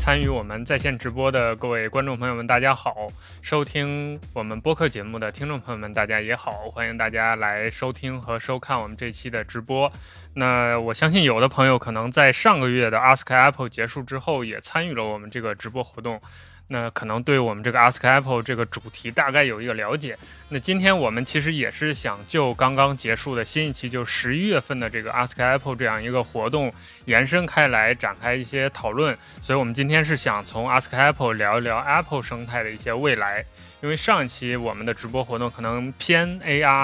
参与我们在线直播的各位观众朋友们大家好，收听我们播客节目的听众朋友们大家也好，欢迎大家来收听和收看我们这期的直播。那我相信有的朋友可能在上个月的 Ask Apple 结束之后也参与了我们这个直播活动，那可能对我们这个 Ask Apple 这个主题大概有一个了解。那今天我们其实也是想就刚刚结束的新一期，就11月份的这个 Ask Apple 这样一个活动延伸开来，展开一些讨论。所以我们今天是想从 Ask Apple 聊一聊 Apple 生态的一些未来。因为上一期我们的直播活动可能偏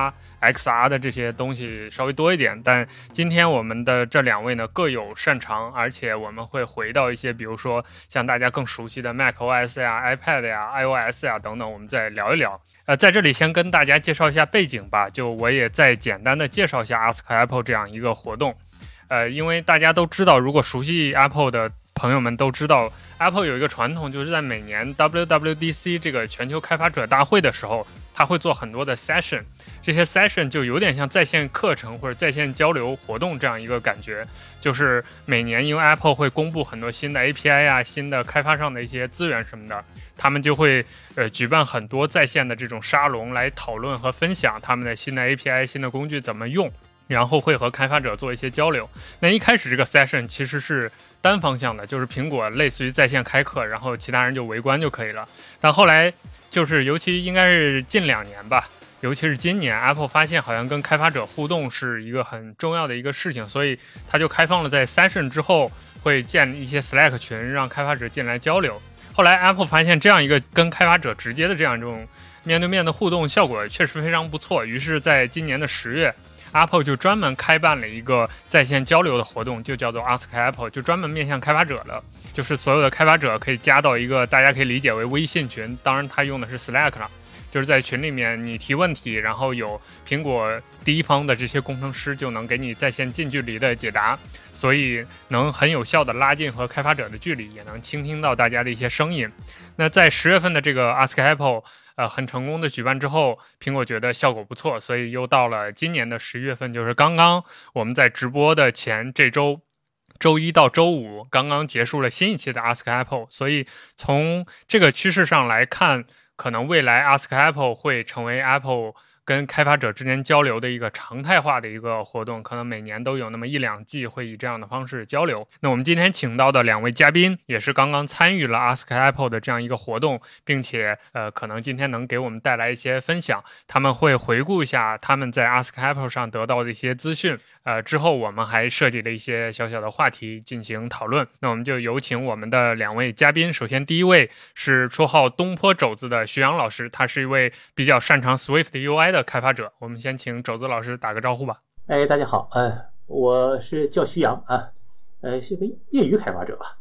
AR、XR 的这些东西稍微多一点，但今天我们的这两位呢各有擅长，而且我们会回到一些比如说像大家更熟悉的 macOS 呀、iPad 呀、iOS 呀等等，我们再聊一聊。在这里先跟大家介绍一下背景吧，就我也再简单的介绍一下 Ask Apple 这样一个活动。因为大家都知道，如果熟悉 Apple 的朋友们都知道 Apple 有一个传统，就是在每年 WWDC 这个全球开发者大会的时候，他会做很多的 session， 这些 session 就有点像在线课程或者在线交流活动这样一个感觉，就是每年因为 Apple 会公布很多新的 API 啊、新的开发上的一些资源什么的，他们就会举办很多在线的这种沙龙来讨论和分享他们的新的 API、新的工具怎么用，然后会和开发者做一些交流。那一开始这个 session 其实是单方向的，就是苹果类似于在线开课，然后其他人就围观就可以了。但后来就是尤其应该是近2年吧，尤其是今年 Apple 发现好像跟开发者互动是一个很重要的一个事情，所以它就开放了在 session 之后会建一些 Slack 群，让开发者进来交流。后来 Apple 发现这样一个跟开发者直接的这样一种面对面的互动效果确实非常不错，于是在今年的10月Apple 就专门开办了一个在线交流的活动，就叫做 Ask Apple， 就专门面向开发者的，就是所有的开发者可以加到一个大家可以理解为微信群，当然它用的是 Slack 了，就是在群里面你提问题，然后有苹果第一方的这些工程师就能给你在线近距离的解答，所以能很有效的拉近和开发者的距离，也能倾听到大家的一些声音。那在10月份的这个 Ask Apple很成功的举办之后，苹果觉得效果不错，所以又到了今年的11月份，就是刚刚我们在直播的前这周周一到周五刚刚结束了新一期的 Ask Apple， 所以从这个趋势上来看，可能未来 Ask Apple 会成为 Apple 跟开发者之间交流的一个常态化的一个活动，可能每年都有那么1-2季会以这样的方式交流。那我们今天请到的2位嘉宾也是刚刚参与了 Ask Apple 的这样一个活动，并且可能今天能给我们带来一些分享，他们会回顾一下他们在 Ask Apple 上得到的一些资讯，之后我们还设计了一些小小的话题进行讨论。那我们就有请我们的2位嘉宾。首先第一位是绰号东坡肘子的徐阳老师，他是一位比较擅长 Swift UI 的开发者，我们先请肘子老师打个招呼吧。 大家好，我是叫徐阳啊，是个业余开发者吧，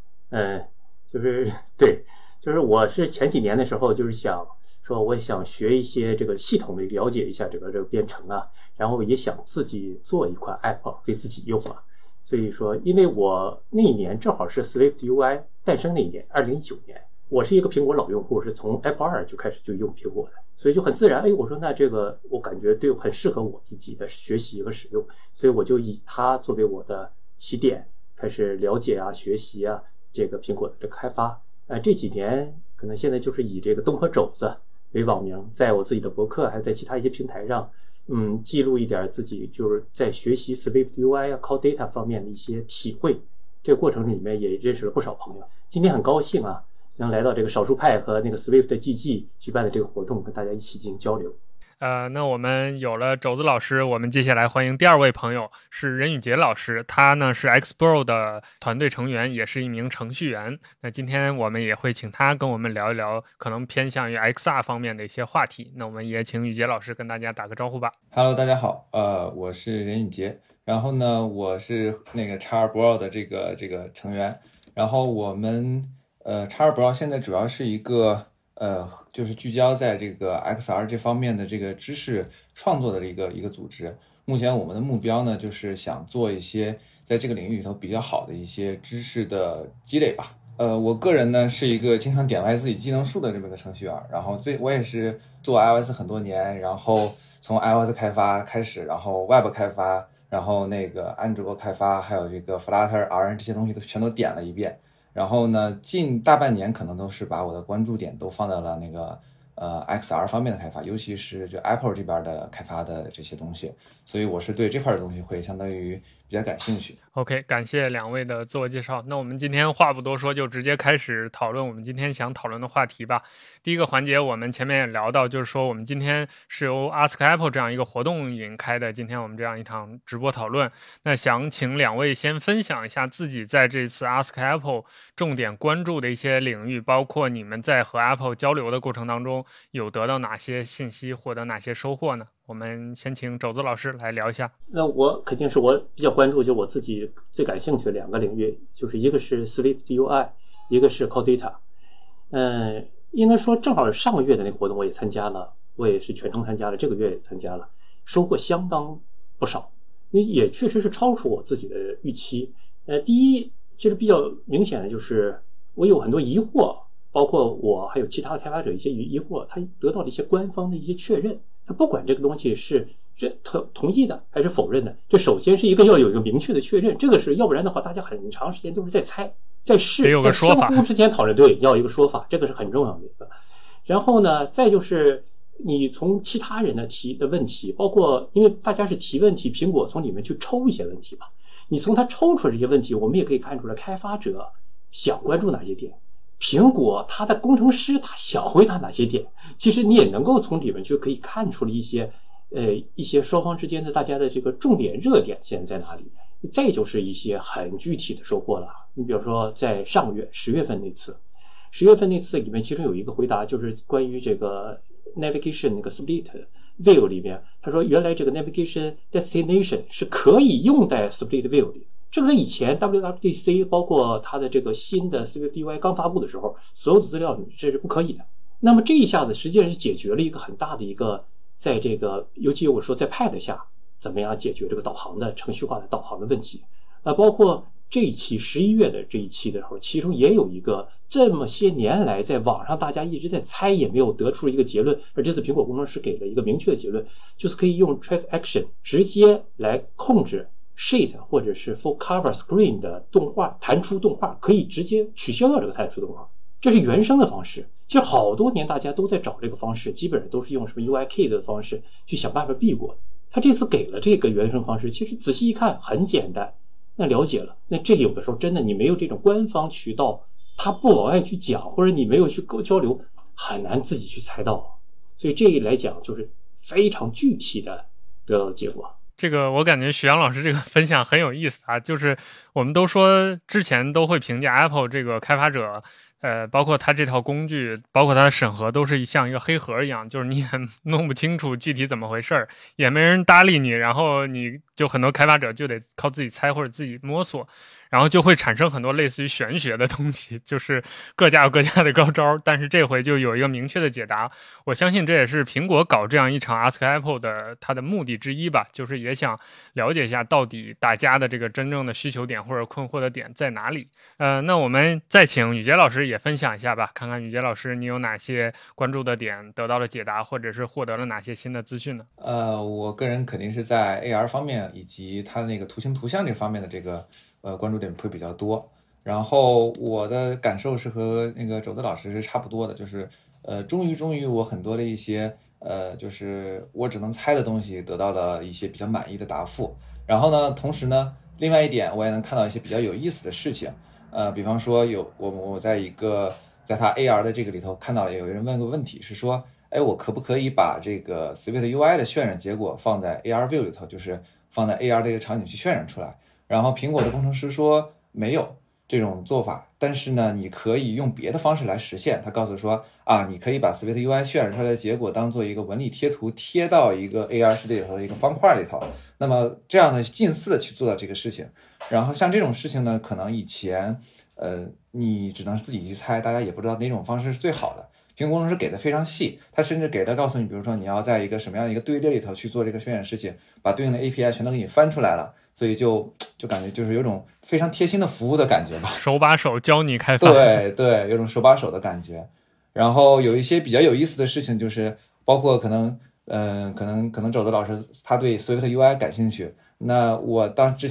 就是我是前几年的时候就是想说我想学一些这个系统的了解一下这个编程啊，然后也想自己做一款 app 为自己用啊，所以说因为我那一年正好是 Swift UI 诞生那一年2019年，我是一个苹果老用户，是从 App 2就开始就用苹果的，所以就很自然，我说那这个我感觉对很适合我自己的学习和使用，所以我就以它作为我的起点，开始了解啊、学习啊这个苹果的这个开发。这几年可能现在就是以这个东坡肘子为网名，在我自己的博客还有在其他一些平台上，记录一点自己就是在学习 Swift UI 啊、Call Data 方面的一些体会。这个过程里面也认识了不少朋友。今天很高兴啊，能来到这个少数派和那个 Swift GG 举办的这个活动，跟大家一起进行交流。 那我们有了肘子老师，我们接下来欢迎第2位朋友是任宇杰老师，他呢是 Xbro 的团队成员，也是一名程序员。那今天我们也会请他跟我们聊一聊可能偏向于 XR 方面的一些话题。那我们也请宇杰老师跟大家打个招呼吧。 Hello， 大家好，我是任宇杰，然后呢，我是那个 Xbro 的这个成员，然后我们Xbro 现在主要是一个就是聚焦在这个 XR 这方面的这个知识创作的一个组织。目前我们的目标呢，就是想做一些在这个领域里头比较好的一些知识的积累吧。我个人呢是一个经常点歪自己技能树的这么一个程序员，然后我也是做 iOS 很多年，然后从 iOS 开发开始，然后 Web 开发，然后那个安卓开发，还有这个 Flutter、R 这些东西都全都点了一遍。 然后呢，近大半年可能都是把我的关注点都放在了那个XR 方面的开发，尤其是就 Apple 这边的开发的这些东西，所以我是对这块的东西会相当于比较感兴趣。 OK， 感谢两位的自我介绍。那我们今天话不多说，就直接开始讨论我们今天想讨论的话题吧。第一个环节我们前面也聊到，就是说我们今天是由 Ask Apple 这样一个活动引开的，今天我们这样一场直播讨论。那想请两位先分享一下自己在这次 Ask Apple 重点关注的一些领域，包括你们在和 Apple 交流的过程当中有得到哪些信息，获得哪些收获呢？我们先请肘子老师来聊一下。 那我肯定是我比较关注，就我自己最感兴趣的两个领域，就是一个是 Swift UI， 一个是 Core Data。应该说正好上个月的那个活动我也参加了，我也是全程参加了，这个月也参加了，收获相当不少，因为也确实是超出我自己的预期。第一，其实比较明显的就是我有很多疑惑，包括我还有其他的开发者一些疑惑，他得到了一些官方的一些确认。他不管这个东西是同意的还是否认的，这首先是要有一个明确的确认，这个是要不然的话，大家很长时间都是在猜、在试、在相互之间讨论，对，要有一个说法，这个是很重要的一个。然后呢，再就是你从其他人的提的问题，包括因为大家是提问题，苹果从里面去抽一些问题吧，你从它抽出来这些问题，我们也可以看出来开发者想关注哪些点。苹果它的工程师他想回答哪些点，其实你也能够从里面就可以看出了一些双方之间的大家的这个重点热点现在在哪里。再就是一些很具体的收获了，你比如说在上月10月份那次里面，其中有一个回答就是关于这个 navigation 那个 split view 里面，他说原来这个 navigation destination 是可以用在 split view 里。这个在以前 WWDC 包括它的这个新的 Swift UI 刚发布的时候，所有的资料这是不可以的。那么这一下子实际上是解决了一个很大的一个，在这个尤其我说在 Pad 下怎么样解决这个导航的程序化的导航的问题。包括这一期11月的这一期的时候，其中也有一个这么些年来在网上大家一直在猜也没有得出一个结论，而这次苹果工程师给了一个明确的结论，就是可以用 Trace Action 直接来控制Sheet 或者是 Full Cover Screen 的动画弹出动画，可以直接取消掉这个弹出动画，这是原生的方式。其实好多年大家都在找这个方式，基本上都是用什么 UIK 的方式去想办法避过。他这次给了这个原生方式，其实仔细一看很简单，那了解了。那这有的时候真的你没有这种官方渠道，他不往外去讲，或者你没有去交流，很难自己去猜到。所以这一来讲就是非常具体的得到的结果。 这个我感觉许阳老师这个分享很有意思啊，就是我们都说之前都会评价 Apple 这个开发者，包括它这套工具，包括它的审核都是像一个黑盒一样，就是你也弄不清楚具体怎么回事，也没人搭理你，然后你就很多开发者就得靠自己猜或者自己摸索。然后就会产生很多类似于玄学的东西，就是各家有各家的高招，但是这回就有一个明确的解答。我相信这也是苹果搞这样一场 Ask Apple 的它的目的之一吧，就是也想了解一下到底大家的这个真正的需求点或者困惑的点在哪里。那我们再请宇杰老师也分享一下吧，看看宇杰老师你有哪些关注的点得到了解答，或者是获得了哪些新的资讯呢？ 我个人肯定是在 AR 方面以及它那个图形图像这方面的这个关注点会比较多，然后我的感受是和那个肘子老师是差不多的，就是终于我很多的一些就是我只能猜的东西得到了一些比较满意的答复。然后呢，同时呢，另外一点我也能看到一些比较有意思的事情，比方说我在它 AR 的这个里头看到了有人问个问题是说，我可不可以把这个 Swift UI 的渲染结果放在 AR View 里头，就是放在 AR 这个场景去渲染出来。然后苹果的工程师说没有这种做法，但是呢，你可以用别的方式来实现。他告诉说你可以把 Swift UI 渲染出来的结果当做一个纹理贴图贴到一个 AR 世界里头的一个方块里头，那么这样的近似的去做到这个事情。然后像这种事情呢，可能以前你只能自己去猜，大家也不知道哪种方式是最好的。苹果工程师给的非常细，他甚至告诉你，比如说你要在一个什么样的一个队列里头去做这个渲染事情，把对应的 API 全都给你翻出来了，所以就感觉就是有种非常贴心的服务的感觉吧， 手把手教你开发。 对，有种手把手的感觉。然后有一些比较有意思的事情，就是包括可能肘子老师他对 Swift UI 感兴趣，那我之前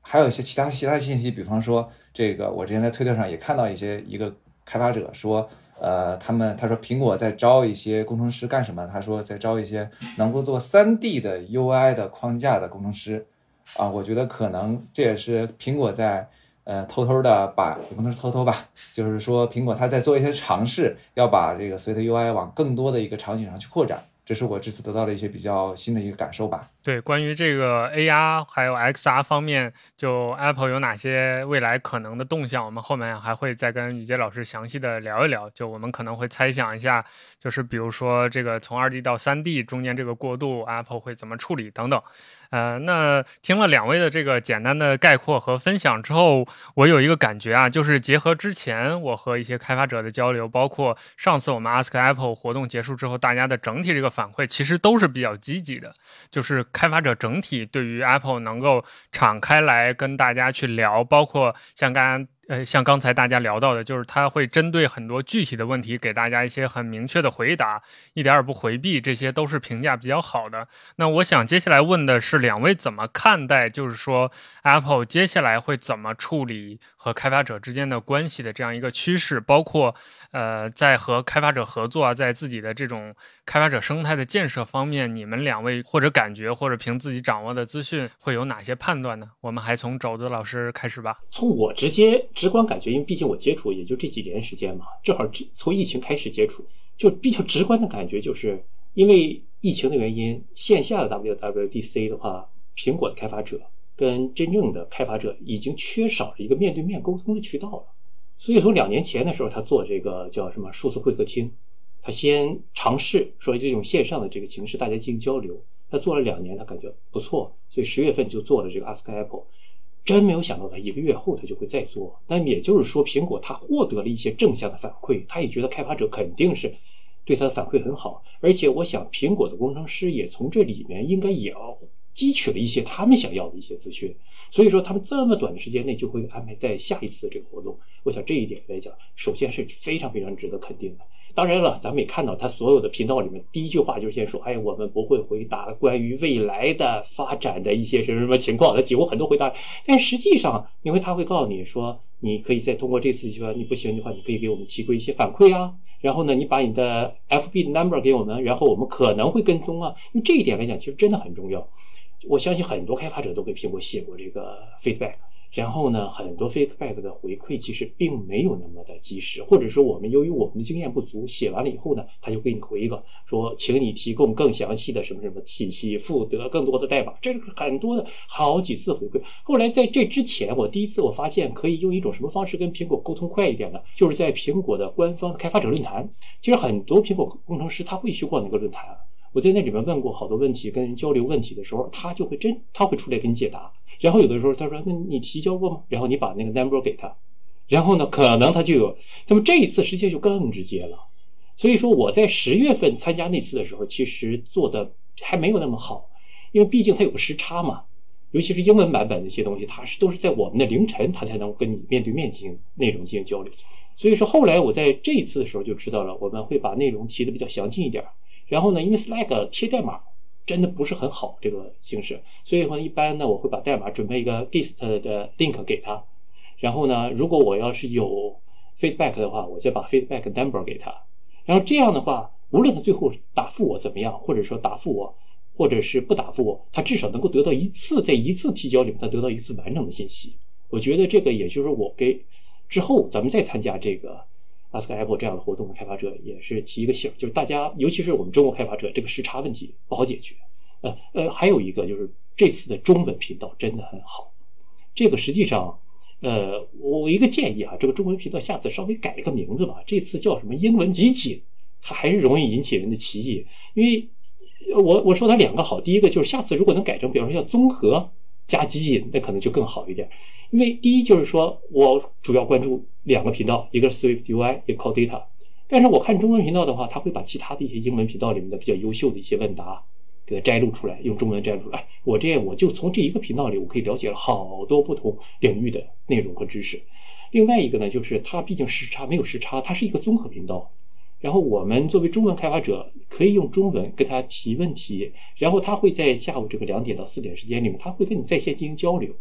还有一些其他信息，比方说这个我之前在推特上也看到一个开发者说，他说苹果在招一些工程师干什么？他说在招一些能够做3D 的 UI 的框架的工程师啊，我觉得可能这也是苹果在偷偷的把，也不能是偷偷吧，就是说苹果它在做一些尝试，要把这个 Swift UI 往更多的一个场景上去扩展。这是我这次得到的一些比较新的一个感受吧。 对，关于这个 AR 还有 XR 方面，就 Apple 有哪些未来可能的动向，我们后面还会再跟宇杰老师详细的聊一聊。就我们可能会猜想一下，就是比如说这个从2D 到3D 中间这个过渡 ，Apple 会怎么处理等等。那听了2位的这个简单的概括和分享之后，我有一个感觉啊，就是结合之前我和一些开发者的交流，包括上次我们 Ask Apple 活动结束之后，大家的整体这个反馈其实都是比较积极的，就是开发者整体对于 Apple 能够敞开来跟大家去聊，包括像刚才大家聊到的，就是他会针对很多具体的问题给大家一些很明确的回答，一点也不回避，这些都是评价比较好的。那我想接下来问的是2位怎么看待，就是说 Apple 接下来会怎么处理和开发者之间的关系的这样一个趋势，包括在和开发者合作啊，在自己的这种开发者生态的建设方面，你们2位或者感觉或者凭自己掌握的资讯会有哪些判断呢？我们还从肘子老师开始吧。 从我直观感觉，因为毕竟我接触也就这几年时间嘛，正好从疫情开始接触，就比较直观的感觉就是因为疫情的原因，线下的 WWDC 的话，苹果的开发者跟真正的开发者已经缺少了一个面对面沟通的渠道了。所以从2年前的时候，他做这个叫什么数字会客厅，他先尝试说这种线上的这个形式大家进行交流，他做了2年，他感觉不错，所以10月份就做了这个 Ask Apple。真没有想到他1个月后他就会再做，但也就是说苹果他获得了一些正向的反馈，他也觉得开发者肯定是对他的反馈很好，而且我想苹果的工程师也从这里面应该也要汲取了一些他们想要的一些资讯，所以说他们这么短的时间内就会安排在下一次这个活动，我想这一点来讲首先是非常非常值得肯定的。当然了，咱们也看到他所有的频道里面第一句话就是先说，哎，我们不会回答关于未来的发展的一些什么情况，他几乎很多回答，但实际上因为他会告诉你说，你可以再通过这次说你不行的话，你可以给我们提供一些反馈啊，然后呢你把你的 FB 的 number 给我们，然后我们可能会跟踪啊，因为这一点来讲其实真的很重要。我相信很多开发者都给苹果写过这个 feedback， 然后呢很多 feedback 的回馈其实并没有那么的及时，或者说我们由于我们的经验不足，写完了以后呢他就给你回一个说请你提供更详细的什么什么信息，附得更多的代码，这是很多的好几次回馈。后来在这之前我第一次我发现可以用一种什么方式跟苹果沟通快一点的，就是在苹果的官方的开发者论坛，其实很多苹果工程师他会去逛那个论坛，我在那里面问过好多问题，跟人交流问题的时候，他会出来给你解答。然后有的时候他说，那你提交过吗？然后你把那个 number 给他，然后呢可能他就有，那么这一次实际就更直接了。所以说我在10月份参加那次的时候，其实做的还没有那么好，因为毕竟它有个时差嘛，尤其是英文版本的一些东西，它都是在我们的凌晨它才能跟你面对面进行内容进行交流。所以说后来我在这一次的时候就知道了，我们会把内容提的比较详尽一点。然后呢，因为 Slack 贴代码真的不是很好这个形式，所以说一般呢我会把代码准备一个 Gist 的 link 给他，然后呢如果我要是有 feedback 的话，我再把 feedback number 给他，然后这样的话无论他最后答复我怎么样，或者说答复我或者是不答复我，他至少能够得到在一次提交里面他得到一次完整的信息。我觉得这个也就是我给之后咱们再参加这个Ask Apple 这样的活动的开发者也是提一个醒，就是大家尤其是我们中国开发者这个时差问题不好解决。还有一个就是这次的中文频道真的很好，这个实际上我一个建议啊，这个中文频道下次稍微改一个名字吧，这次叫什么英文集锦，它还是容易引起人的歧义。因为我说它2个好，第一个就是下次如果能改成比方说叫综合加集锦，那可能就更好一点。因为第一就是说我主要关注2个频道，一个是 Swift UI， 一个 Code Data， 但是我看中文频道的话，他会把其他的一些英文频道里面的比较优秀的一些问答给它摘录出来，用中文摘录出来。我就从这一个频道里我可以了解了好多不同领域的内容和知识。另外一个呢，就是它毕竟没有时差，它是一个综合频道，然后我们作为中文开发者可以用中文跟他提问题，然后他会在下午这个2点到4点时间里面，他会跟你在线进行交流。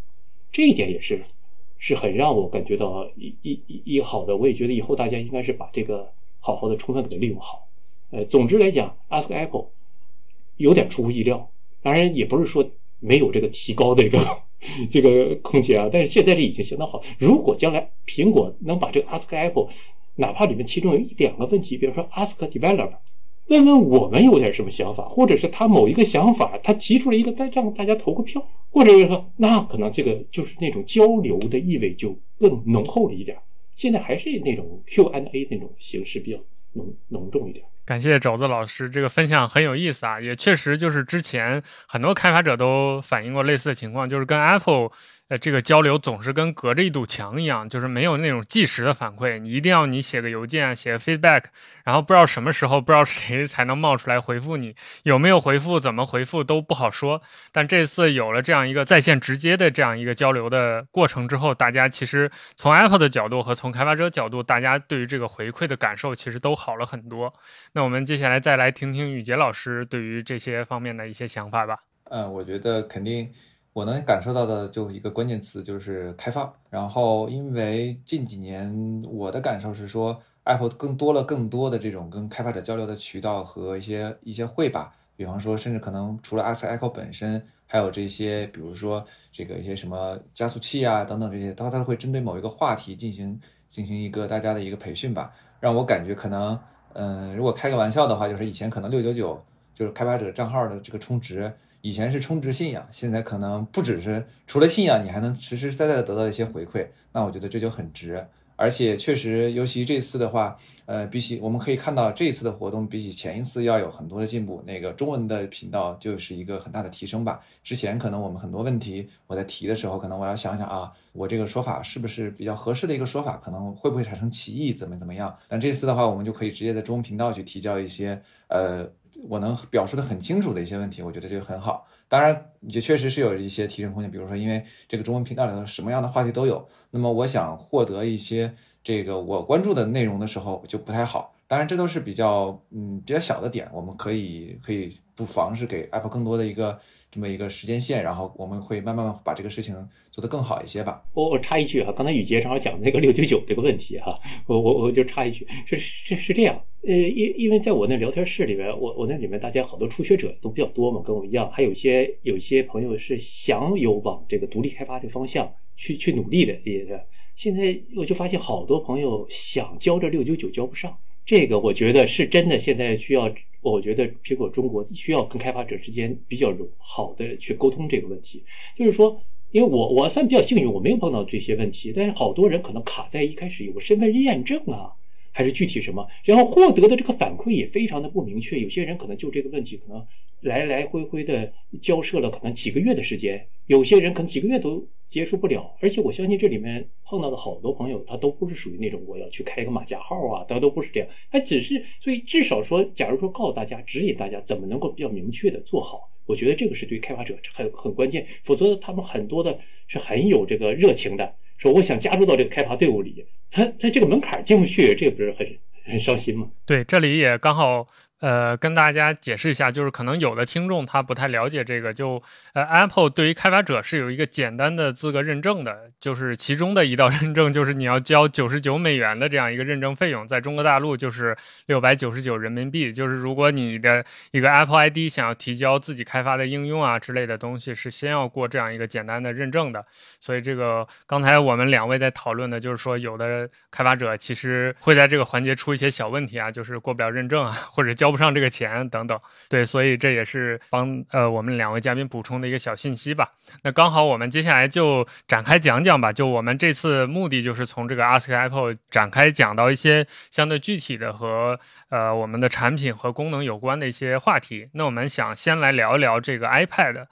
这一点也是很让我感觉到一好的。我也觉得以后大家应该是把这个好好的充分给它利用好。总之来讲 ，Ask Apple 有点出乎意料，当然也不是说没有这个提高的这个空间啊，但是现在这已经相当好。如果将来苹果能把这个 Ask Apple， 哪怕里面其中有1-2个问题，比如说 Ask Developer， 问问我们有点什么想法，或者是他某一个想法，他提出了一个，再让大家投个票，或者是说，那可能这个就是那种交流的意味就更浓厚了一点。现在还是那种 Q&A 那种形式比较浓重一点。 感谢肘子老师，这个分享很有意思啊，也确实就是之前很多开发者都反映过类似的情况，就是跟 Apple这个交流总是跟隔着一堵墙一样，就是没有那种即时的反馈，你一定要你写个邮件，写个 feedback， 然后不知道什么时候不知道谁才能冒出来回复你，有没有回复怎么回复都不好说。但这次有了这样一个在线直接的这样一个交流的过程之后，大家其实从 Apple 的角度和从开发者角度，大家对于这个回馈的感受其实都好了很多。那我们接下来再来听听宇杰老师对于这些方面的一些想法吧。 我觉得肯定我能感受到的就一个关键词就是开放。然后因为近几年我的感受是说 Apple 更多的这种跟开发者交流的渠道和一些会吧，比方说甚至可能除了 Ask Apple 本身，还有这些比如说这个一些什么加速器啊等等这些，它会针对某一个话题进行一个大家的一个培训吧，让我感觉可能如果开个玩笑的话，就是以前可能699就是开发者账号的这个充值，以前是充值信仰，现在可能不只是除了信仰，你还能实实在在的得到一些回馈，那我觉得这就很值。而且确实，尤其这次的话，比起我们可以看到这一次的活动，比起前一次要有很多的进步。那个中文的频道就是一个很大的提升吧。之前可能我们很多问题我在提的时候，可能我要想想啊，我这个说法是不是比较合适的一个说法，可能会不会产生歧义，怎么样？但这次的话，我们就可以直接在中文频道去提交一些我能表述的很清楚的一些问题，我觉得这个很好。当然也确实是有一些提升空间，比如说因为这个中文频道里头什么样的话题都有，那么我想获得一些这个我关注的内容的时候就不太好。当然这都是比较小的点，我们可以不妨是给 Apple 更多的这么一个时间线，然后我们会慢慢把这个事情做得更好一些吧。 我插一句啊，刚才宇杰正好讲那个699这个问题哈，我就插一句，是这样，因为在我那聊天室里面，我那里面大家好多初学者都比较多嘛，跟我一样，还有一些朋友是想有往这个独立开发这个方向去努力的，现在我就发现好多朋友想交这699交不上。这个我觉得是真的，现在需要，我觉得苹果中国需要跟开发者之间比较好的去沟通这个问题。就是说，因为我算比较幸运，我没有碰到这些问题，但是好多人可能卡在一开始有个身份验证啊，还是具体什么，然后获得的这个反馈也非常的不明确。有些人可能就这个问题可能来回的交涉了可能几个月的时间，有些人可能几个月都结束不了。而且我相信这里面碰到的好多朋友，他都不是属于那种我要去开个马甲号啊，他都不是这样，他只是，所以至少说，假如说告诉大家，指引大家怎么能够比较明确的做好，我觉得这个是对开发者很关键。否则他们很多的是很有这个热情的，说我想加入到这个开发队伍里，他这个门槛进不去，这不是很伤心吗？ 对，这里也刚好跟大家解释一下，就是可能有的听众他不太了解这个，就Apple 对于开发者是有一个简单的资格认证的，就是其中的一道认证就是你要交$99的这样一个认证费用，在中国大陆就是699人民币，就是如果你的一个 Apple ID 想要提交自己开发的应用啊之类的东西，是先要过这样一个简单的认证的。所以这个刚才我们2位在讨论的就是说，有的开发者其实会在这个环节出一些小问题啊，就是过不了认证啊，或者交不上这个钱等等。对，所以这也是帮我们2位嘉宾补充的一个小信息吧。那刚好我们接下来就展开讲讲吧，就我们这次目的就是从这个 Ask Apple 展开讲到一些相对具体的和我们的产品和功能有关的一些话题。那我们想先来聊一聊这个 iPad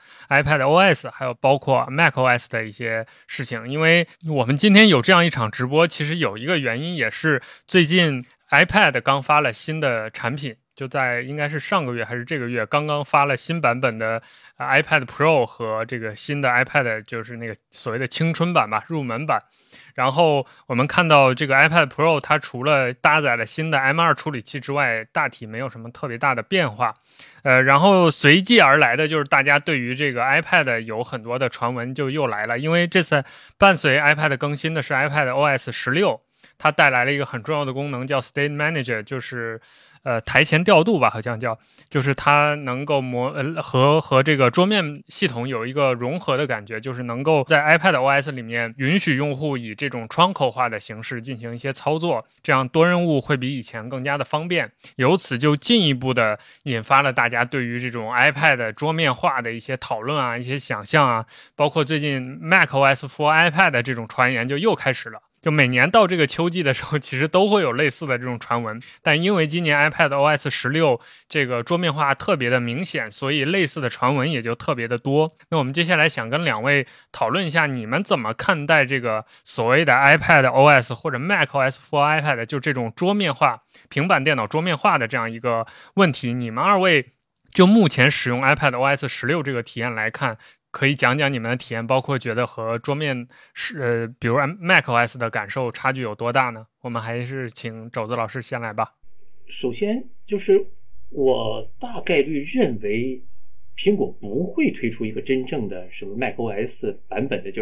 OS 还有包括 macOS 的一些事情。因为我们今天有这样一场直播，其实有一个原因也是最近 iPad 刚发了新的产品， 就在应该是上个月还是这个月，刚刚发了新版本的iPad Pro 和这个新的 iPad， 就是那个所谓的青春版吧，入门版。然后我们看到这个 iPad Pro 它除了搭载了新的 M2 处理器之外，大体没有什么特别大的变化。然后随即而来的就是大家对于这个 iPad 有很多的传闻就又来了，因为这次伴随 iPad 更新的是 iPad OS 16，它带来了一个很重要的功能叫 State Manager， 就是台前调度吧，好像叫，就是它能够和这个桌面系统有一个融合的感觉，就是能够在 iPad OS 里面允许用户以这种窗口化的形式进行一些操作，这样多任务会比以前更加的方便。由此就进一步的引发了大家对于这种 iPad 桌面化的一些讨论啊，一些想象啊，包括最近 macOS for iPad 这种传言就又开始了。就每年到这个秋季的时候，其实都会有类似的这种传闻，但因为今年 iPad OS 16这个桌面化特别的明显，所以类似的传闻也就特别的多。那我们接下来想跟两位讨论一下，你们怎么看待这个所谓的 iPad OS 或者 macOS for iPad 就这种桌面化、平板电脑桌面化的这样一个问题？你们二位就目前使用 iPad OS 16这个体验来看，可以讲讲你们的体验，包括觉得和桌面比如 macOS 的感受差距有多大呢？我们还是请肘子老师先来吧。 首先就是我大概率认为苹果不会推出一个真正的什么 macOS 版本的，就是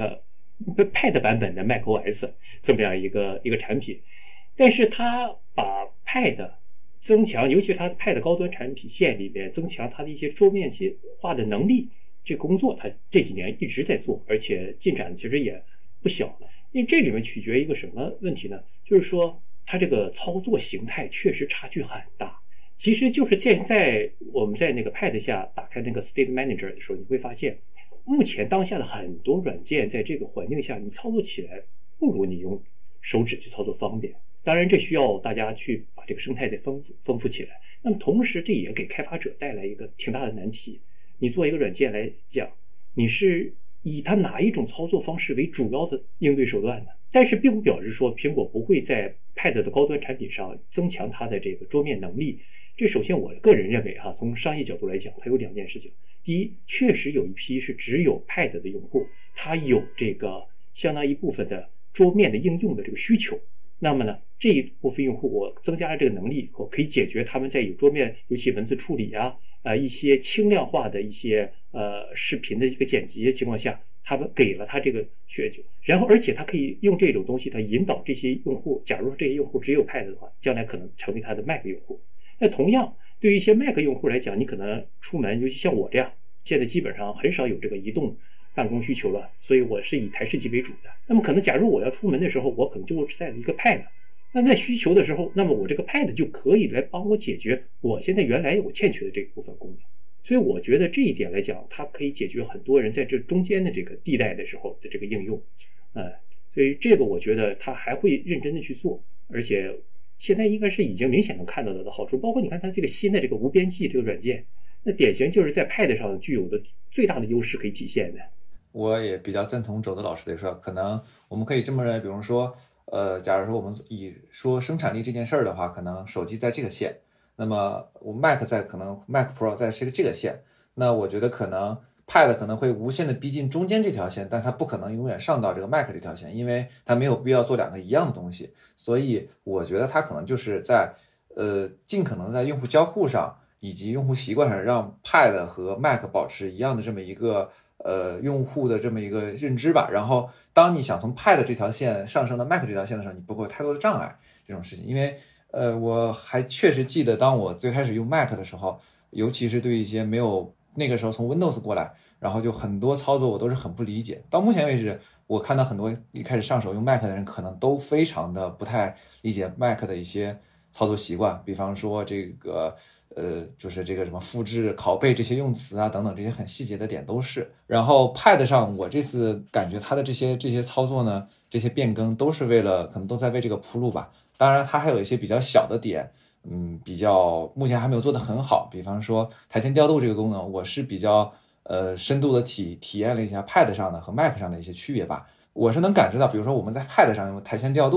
Pad 版本的 macOS 这么样一个产品，但是它把 Pad 增强，尤其是它的 Pad 高端产品线里面增强它的一些桌面化的能力，这工作它这几年一直在做，而且进展其实也不小了。因为这里面取决于一个什么问题呢？就是说它这个操作形态确实差距很大。其实就是现在我们在那个 Pad 下打开那个 State Manager 的时候，你会发现目前当下的很多软件在这个环境下你操作起来不如你用手指去操作方便。当然这需要大家去把这个生态得丰富起来。那么同时这也给开发者带来一个挺大的难题，你做一个软件来讲，你是以它哪一种操作方式为主要的应对手段呢？但是并不表示说苹果不会在 Pad 的高端产品上增强它的这个桌面能力。这首先我个人认为从商业角度来讲，它有两件事情。第一，确实有一批是只有 Pad 的用户，他有这个相当一部分的桌面的应用的这个需求。那么呢，这一部分用户我增加了这个能力以后，可以解决他们在有桌面，尤其文字处理一些轻量化的一些视频的一个剪辑的情况下，他们给了他这个需求，然后而且他可以用这种东西，他引导这些用户，假如这些用户只有 Pad 的话，将来可能成为他的 Mac 用户。那同样对于一些 Mac 用户来讲，你可能出门，尤其像我这样，现在基本上很少有这个移动办公需求了，所以我是以台式机为主的。那么可能假如我要出门的时候，我可能就只带了一个 Pad， 那在需求的时候，那么我这个 Pad 就可以来帮我解决我现在原来我欠缺的这部分功能。所以我觉得这一点来讲，它可以解决很多人在这中间的这个地带的时候的这个应用。所以这个我觉得它还会认真的去做，而且现在应该是已经明显能看到的好处，包括你看它这个新的这个无边际这个软件，那典型就是在 Pad 上具有的最大的优势可以体现的。 我也比较赞同肘子老师的说，可能我们可以这么认为，比如说假如说我们以说生产力这件事儿的话，可能手机在这个线，那么我 Mac 在可能 Mac Pro 在这个线，那我觉得可能 Pad 可能会无限的逼近中间这条线，但它不可能永远上到这个 Mac 这条线，因为它没有必要做两个一样的东西。所以我觉得它可能就是在尽可能在用户交互上以及用户习惯上，让 Pad 和 Mac 保持一样的这么一个用户的这么一个认知吧。然后当你想从 Pad 这条线上升到 Mac 这条线的时候，你不会有太多的障碍这种事情。因为我还确实记得当我最开始用 Mac 的时候，尤其是对一些没有那个时候从 Windows 过来，然后就很多操作我都是很不理解。到目前为止，我看到很多一开始上手用 Mac 的人可能都非常的不太理解 Mac 的一些操作习惯，比方说这个就是这个什么复制、拷贝这些用词啊等等，这些很细节的点都是。然后 Pad 上我这次感觉它的这些操作呢，这些变更都是为了，可能都在为这个铺路吧。当然它还有一些比较小的点，比较目前还没有做得很好，比方说台前调度这个功能，我是比较深度的体验了一下 Pad 上的和 Mac 上的一些区别吧。我是能感知到，比如说我们在 Pad 上用台前调度，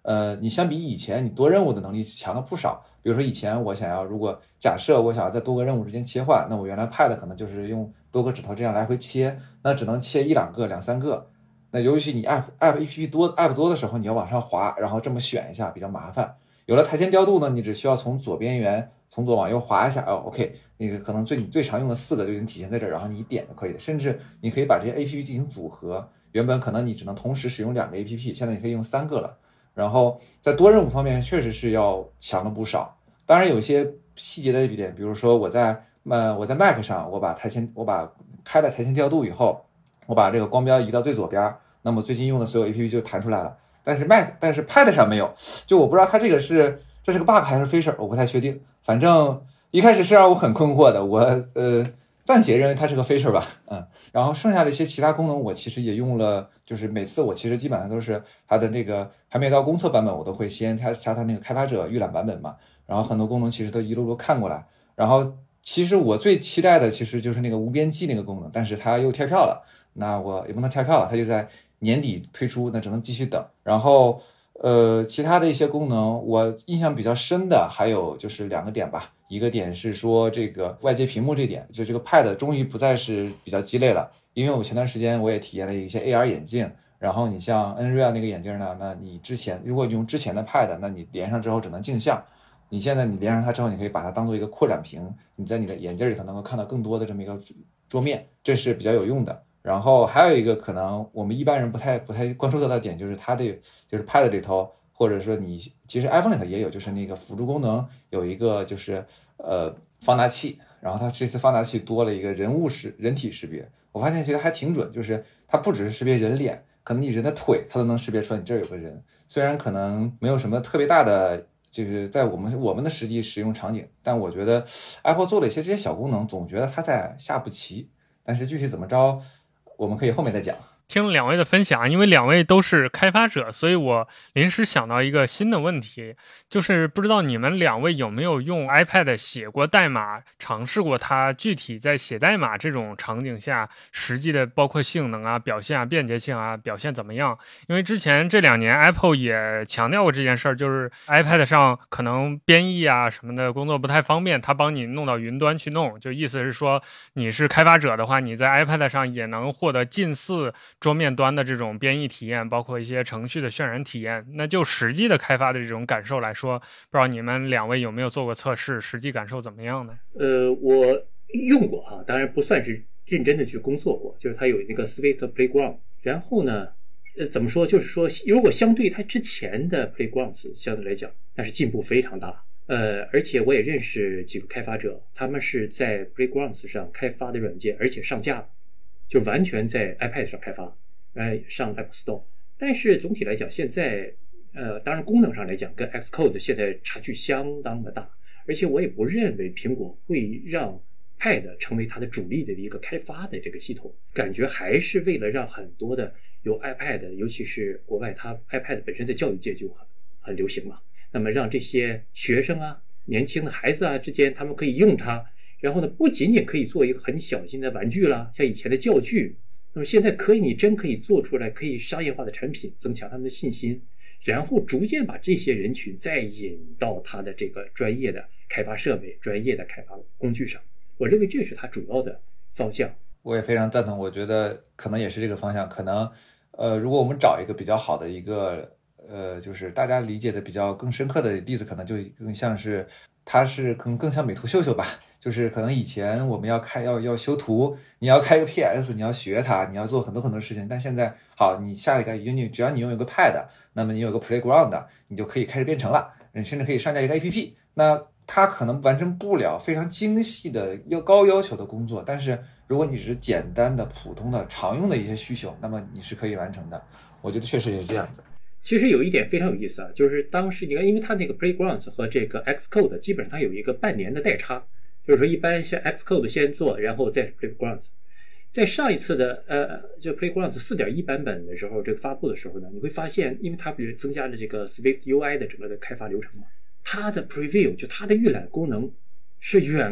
你相比以前你多任务的能力强了不少。比如说以前如果假设我想要在多个任务之间切换，那我原来 Pad 可能就是用多个指头这样来回切，那只能切1、2个、2、3个。那尤其你 app 多的时候，你要往上滑，然后这么选一下比较麻烦。有了台前调度呢，你只需要从左边缘从左往右滑一下，OK， 那个可能你最常用的4个就已经体现在这儿，然后你点就可以了。甚至你可以把这些 APP 进行组合，原本可能你只能同时使用2个 APP， 现在你可以用3个了。然后在多任务方面确实是要强了不少。当然有一些细节的一点，比如说我在 Mac 上，我把开了台前调度以后，我把这个光标移到最左边，那么最近用的所有 APP 就弹出来了。但是 Pad 上没有，就我不知道它这是个 bug 还是 feature， 我不太确定。反正一开始是让我很困惑的，我暂且认为它是个 feature 吧，然后剩下的一些其他功能我其实也用了，就是每次我其实基本上都是它的那个还没到公测版本，我都会先下它那个开发者预览版本嘛，然后很多功能其实都一路看过来。然后其实我最期待的其实就是那个无边际那个功能，但是它又跳票了，那我也不能跳票了，它就在年底推出，那只能继续等。然后其他的一些功能我印象比较深的还有就是2个点吧。一个点是说这个外接屏幕这点，就这个 Pad 终于不再是比较鸡肋了，因为我前段时间我也体验了一些 AR 眼镜，然后你像 Nreal 那个眼镜呢，那你如果用之前的 Pad， 那你连上之后只能镜像，你现在你连上它之后，你可以把它当做一个扩展屏，你在你的眼镜里头能够看到更多的这么一个桌面，这是比较有用的。然后还有一个可能我们一般人不太关注到的点，就是它的就是 Pad 里头，或者说你其实 iPhone 里头也有，就是那个辅助功能有一个就是放大器，然后它这次放大器多了一个人体识别，我发现其实还挺准，就是它不只是识别人脸，可能你人的腿它都能识别出来你这儿有个人，虽然可能没有什么特别大的就是在我们的实际使用场景，但我觉得 Apple 做了一些这些小功能，总觉得它在下步棋，但是具体怎么着我们可以后面再讲。 听2位的分享，因为2位都是开发者，所以我临时想到一个新的问题，就是不知道你们2位有没有用 iPad 写过代码，尝试过它具体在写代码这种场景下实际的包括性能啊、表现啊、便捷性啊表现怎么样？因为之前这2年 Apple 也强调过这件事儿，就是 iPad 上可能编译啊什么的工作不太方便，它帮你弄到云端去弄，就意思是说你是开发者的话，你在 iPad 上也能获得近似桌面端的这种编译体验，包括一些程序的渲染体验。那就实际的开发的这种感受来说，不知道你们2位有没有做过测试，实际感受怎么样呢？ 我用过哈，当然不算是认真的去工作过，就是它有那个 Swift Playgrounds， 然后呢怎么说，就是说如果相对它之前的 Playgrounds 相对来讲，那是进步非常大。而且我也认识几个开发者，他们是在 Playgrounds 上开发的软件，而且上架了，就完全在 iPad 上开发，上 App Store。但是总体来讲，现在当然功能上来讲，跟 Xcode 现在差距相当的大，而且我也不认为苹果会让 Pad 成为它的主力的一个开发的这个系统，感觉还是为了让很多的有 iPad， 尤其是国外，它 iPad 本身在教育界就很流行嘛，那么让这些学生啊、年轻的孩子啊之间，他们可以用它。然后呢，不仅仅可以做一个很小型的玩具啦，像以前的教具，那么现在你真可以做出来可以商业化的产品，增强他们的信心，然后逐渐把这些人群再引到他的这个专业的开发设备、专业的开发工具上。我认为这是他主要的方向。 我也非常赞同，我觉得可能也是这个方向。可能如果我们找一个比较好的一个就是大家理解的比较更深刻的例子，可能就更像是它是更像美图秀秀吧。就是可能以前我们要修图，你要开一个 PS， 你要学它，你要做很多事情。但现在好，你下一个只要你拥有个 Pad， 那么你有个 Playground， 你就可以开始编程了，你甚至可以上架一个 APP。那它可能完成不了非常精细的高要求的工作，但是如果你只是简单的普通的常用的一些需求，那么你是可以完成的。我觉得确实也是这样子。 其实有一点非常有意思啊，就是当时你看，因为它那个 Playgrounds 和这个 Xcode 基本上它有一个半年的代差，就是说一般先 Xcode 先做，然后再 Playgrounds。在上一次的就 Playgrounds 4.1 版本的时候，这个发布的时候呢，你会发现，因为它比如增加了这个 Swift UI 的整个的开发流程嘛，它的 Preview 就它的预览功能是远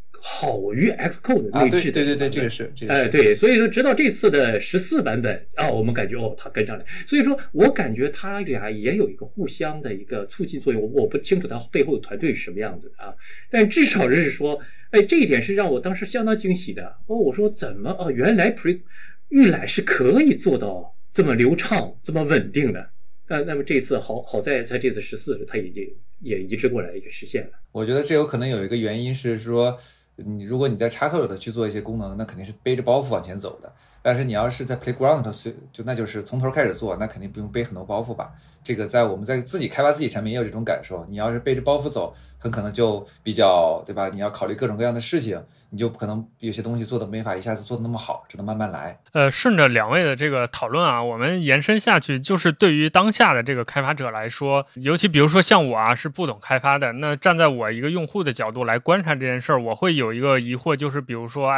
好于 Xcode 内置的、 对，这个是对，所以说直到这次的14版本我们感觉它跟上来，所以说我感觉它俩也有一个互相的一个促进作用。我不清楚它背后的团队是什么样子的但至少是说，这一点是让我当时相当惊喜的。我说怎么原来预览是可以做到这么流畅、这么稳定的。那么这次好在它这次14，它已经也移植过来，也实现了。 我觉得这有可能有一个原因是说，如果你在插口的去做一些功能，那肯定是背着包袱往前走的。但是你要是在 Playground 那就是从头开始做，那肯定不用背很多包袱吧。这个我们在自己开发自己产品也有这种感受。你要是背着包袱走，很可能就比较，对吧？你要考虑各种各样的事情，你就可能有些东西做的没法一下子做的那么好，只能慢慢来。 顺着两位的这个讨论我们延伸下去，就是对于当下的这个开发者来说，尤其比如说像我是不懂开发的，那站在我一个用户的角度来观察这件事儿，我会有一个疑惑，就是比如说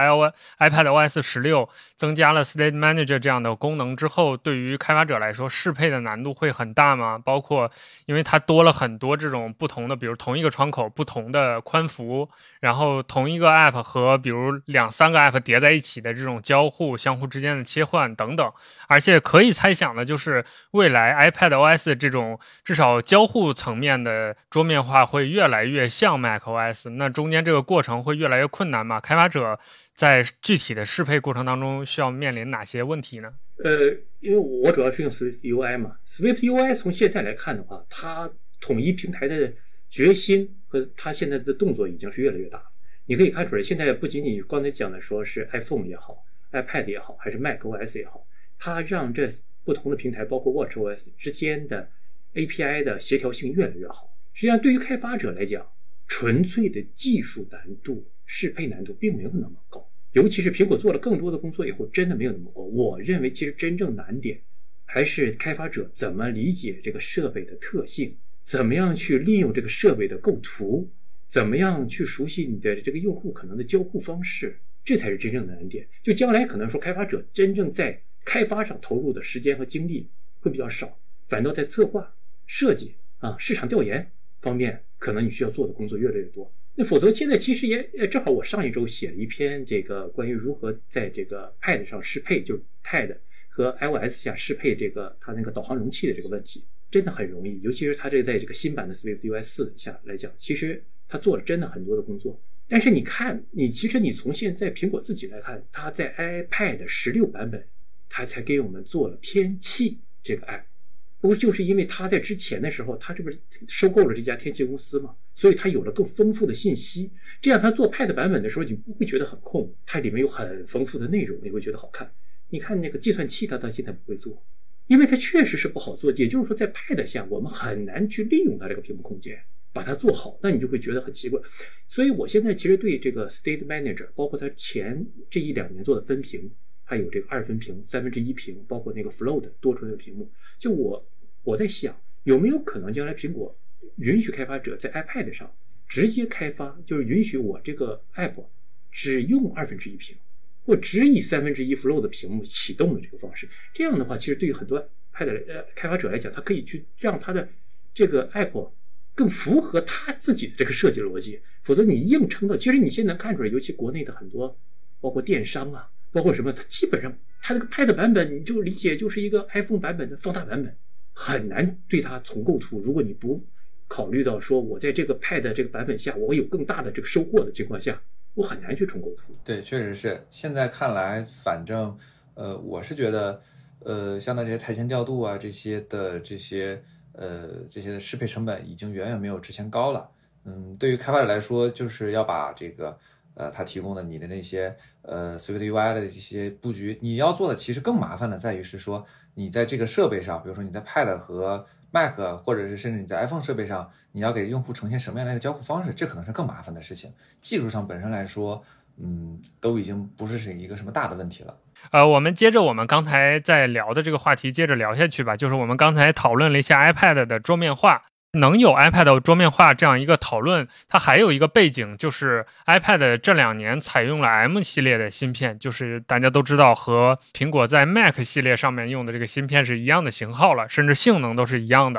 iPadOS 16增加了 State Manager 这样的功能之后，对于开发者来说适配的难度会很大吗？包括因为它多了很多这种不同的，比如同一个窗口不同的宽幅，然后同一个 app 和比如2-3个 app 叠在一起的这种交互，相互之间的切换等等。而且可以猜想的就是未来 iPadOS 这种至少交互层面的桌面化会越来越像 macOS， 那中间这个过程会越来越困难吗？开发者在具体的适配过程当中需要面临哪些问题呢？ 因为我主要是用 Swift UI 嘛 ，Swift UI 从现在来看的话，它统一平台的决心和它现在的动作已经是越来越大了。你可以看出来，现在不仅仅刚才讲的说是 iPhone 也好 ，iPad 也好，还是 macOS 也好，它让这不同的平台，包括 watchOS 之间的 API 的协调性越来越好。实际上，对于开发者来讲，纯粹的技术难度、适配难度并没有那么高。尤其是苹果做了更多的工作以后，真的没有那么高。我认为其实真正难点还是开发者怎么理解这个设备的特性，怎么样去利用这个设备的构图，怎么样去熟悉你的这个用户可能的交互方式，这才是真正的难点。就将来可能说开发者真正在开发上投入的时间和精力会比较少，反倒在策划、设计市场调研方面，可能你需要做的工作越来越多。那否则现在其实也正好，我上一周写了一篇这个关于如何在这个 Pad 上适配，就是 Pad 和 iOS 下适配这个它那个导航容器的这个问题，真的很容易。尤其是它这在这个新版的 SwiftUI 4下来讲，其实它做了真的很多的工作。但是你看，其实你从现在苹果自己来看，它在 iPad 16版本，它才给我们做了天气这个 app。不就是因为他在之前的时候，他这不是收购了这家天气公司嘛，所以他有了更丰富的信息，这样他做 Pad 版本的时候，你不会觉得很空，它里面有很丰富的内容，你会觉得好看。你看那个计算器，它到现在不会做，因为它确实是不好做。也就是说，在 Pad 下，我们很难去利用它这个屏幕空间，把它做好，那你就会觉得很奇怪。所以我现在其实对这个 State Manager， 包括它前这1-2年做的分屏，还有这个2分屏、1/3屏，包括那个 Float 多出来的屏幕，就我在想，有没有可能将来苹果允许开发者在 iPad 上直接开发，就是允许我这个 app 只用1/2屏，或只以1/3 Float 的屏幕启动的这个方式。这样的话，其实对于很多 iPad 开发者来讲，他可以去让他的这个 app 更符合他自己的这个设计逻辑。否则你硬撑到，其实你现在能看出来，尤其国内的很多，包括电商包括什么，它基本上它那个 Pad 版本，你就理解就是一个 iPhone 版本的放大版本。很难对它重构图，如果你不考虑到说我在这个 Pad 这个版本下我有更大的这个收获的情况下，我很难去重构图。 对，确实是。现在看来，反正我是觉得像那这些台前调度这些的适配成本已经远远没有之前高了。对于开发者来说，就是要把这个他提供的你的那些SwiftUI 的这些布局，你要做的其实更麻烦的在于是说，你在这个设备上，比如说你在 Pad 和 Mac， 或者是甚至你在 iPhone 设备上，你要给用户呈现什么样的一个交互方式，这可能是更麻烦的事情。技术上本身来说，都已经不是一个什么大的问题了。 我们接着我们刚才在聊的这个话题接着聊下去吧，就是我们刚才讨论了一下 iPad 的桌面化。能有 iPad 桌面化这样一个讨论，它还有一个背景，就是 iPad 这2年采用了 M 系列的芯片，就是大家都知道和苹果在 Mac 系列上面用的这个芯片是一样的型号了，甚至性能都是一样的。